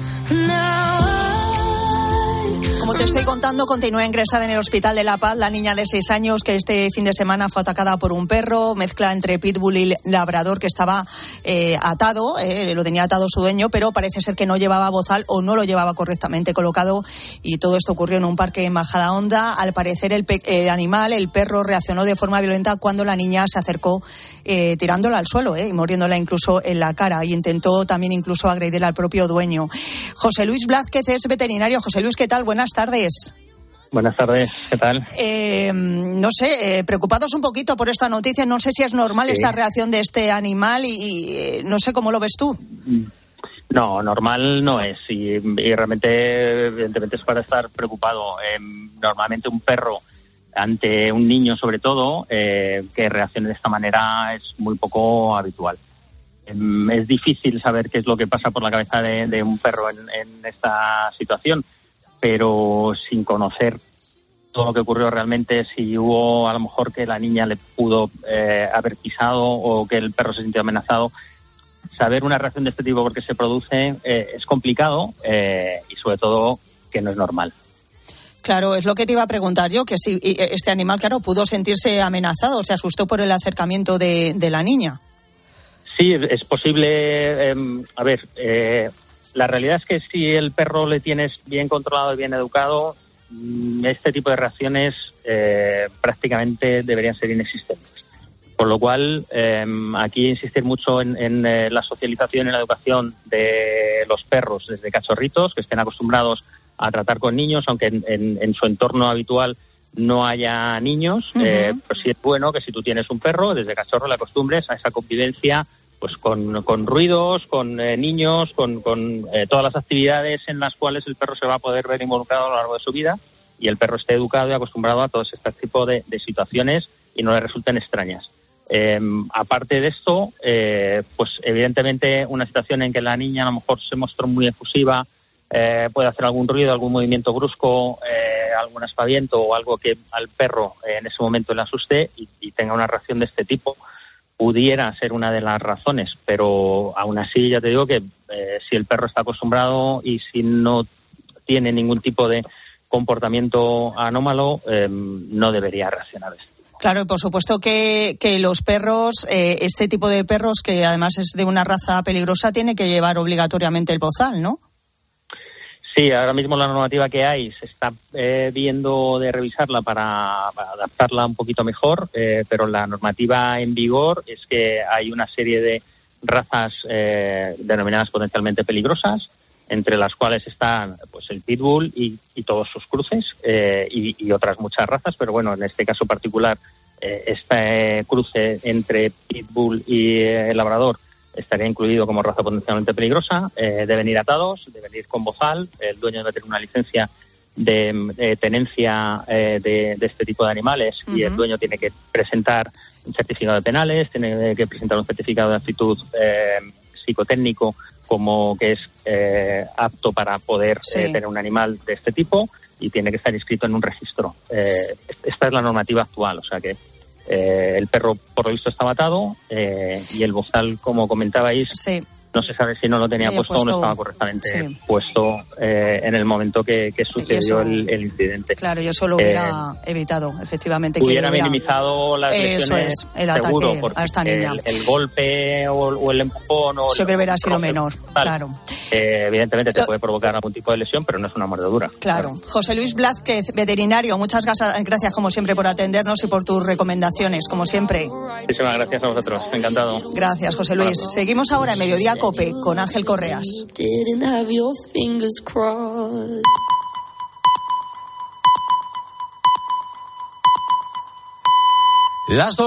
Como te estoy contando, continúa ingresada en el Hospital de La Paz la niña de seis años que este fin de semana fue atacada por un perro, mezcla entre pitbull y labrador, que estaba eh, atado, eh, lo tenía atado su dueño, pero parece ser que no llevaba bozal o no lo llevaba correctamente colocado, y todo esto ocurrió en un parque en Majadahonda. Al parecer el, pe- el animal, el perro, reaccionó de forma violenta cuando la niña se acercó eh, tirándola al suelo eh, y muriéndola incluso en la cara, y intentó también incluso agredir al propio dueño. José Luis Blázquez es veterinario. José Luis, ¿qué tal? Buenas tardes. Buenas tardes, ¿qué tal? Eh, no sé, eh, preocupados un poquito por esta noticia. No sé si es normal sí. esta reacción de este animal y, y eh, no sé cómo lo ves tú. No, normal no es y, y realmente, evidentemente, es para estar preocupado. Eh, normalmente un perro ante un niño, sobre todo, eh, que reaccione de esta manera es muy poco habitual. Eh, es difícil saber qué es lo que pasa por la cabeza de, de un perro en, en esta situación, pero sin conocer todo lo que ocurrió realmente, si hubo a lo mejor que la niña le pudo eh, haber pisado o que el perro se sintió amenazado, saber una reacción de este tipo porque se produce eh, es complicado eh, y sobre todo que no es normal. Claro, es lo que te iba a preguntar yo, que si este animal, claro, pudo sentirse amenazado, se asustó por el acercamiento de, de la niña. Sí, es posible. Eh, a ver, eh, la realidad es que si el perro le tienes bien controlado y bien educado, este tipo de reacciones eh, prácticamente deberían ser inexistentes. Por lo cual, eh, aquí insistir mucho en, en eh, la socialización y la educación de los perros desde cachorritos, que estén acostumbrados a tratar con niños, aunque en, en, en su entorno habitual no haya niños. Uh-huh. eh, pues sí es bueno que si tú tienes un perro, desde cachorro le acostumbres a esa convivencia pues con, con ruidos, con eh, niños, con, con eh, todas las actividades en las cuales el perro se va a poder ver involucrado a lo largo de su vida, y el perro esté educado y acostumbrado a todo este tipo de, de situaciones y no le resulten extrañas. Eh, aparte de esto, eh, pues evidentemente una situación en que la niña a lo mejor se mostró muy efusiva, eh, puede hacer algún ruido, algún movimiento brusco, eh, algún aspaviento o algo que al perro eh, en ese momento le asuste y, y tenga una reacción de este tipo, pudiera ser una de las razones, pero aún así ya te digo que eh, si el perro está acostumbrado y si no tiene ningún tipo de comportamiento anómalo, eh, no debería reaccionar de esto. Claro, y por supuesto que, que los perros, eh, este tipo de perros, que además es de una raza peligrosa, tiene que llevar obligatoriamente el bozal, ¿no? Sí, ahora mismo la normativa que hay se está eh, viendo de revisarla para, para adaptarla un poquito mejor, eh, pero la normativa en vigor es que hay una serie de razas eh, denominadas potencialmente peligrosas, entre las cuales están pues el pitbull y, y todos sus cruces eh, y, y otras muchas razas, pero bueno, en este caso particular eh, este cruce entre pitbull y eh, labrador estaría incluido como raza potencialmente peligrosa. Eh, deben ir atados, deben ir con bozal, el dueño debe tener una licencia de, de tenencia eh, de, de este tipo de animales. Uh-huh. Y el dueño tiene que presentar un certificado de penales, tiene que presentar un certificado de aptitud eh, psicotécnico como que es eh, apto para poder sí. eh, tener un animal de este tipo y tiene que estar inscrito en un registro. Eh, esta es la normativa actual, o sea que eh, el perro por lo visto estaba atado eh, y el bozal, como comentabais, sí. no se sabe si no lo tenía puesto, puesto o no estaba correctamente sí. puesto eh, en el momento que, que sucedió eso, el, el incidente. Claro, yo eso lo hubiera eh, evitado, efectivamente. Hubiera, que hubiera minimizado las lesiones, eso es, el seguro, ataque porque a esta niña. El, el golpe o, o el empujón o siempre el, hubiera sido menor, tal, claro. Eh, evidentemente te puede provocar algún tipo de lesión, pero no es una mordedura. Claro. claro. José Luis Blázquez, veterinario, muchas gracias como siempre por atendernos y por tus recomendaciones, como siempre. Muchísimas gracias a vosotros, encantado. Gracias, José Luis. Bueno. Seguimos ahora en Mediodía COPE con Ángel Correas. Las dos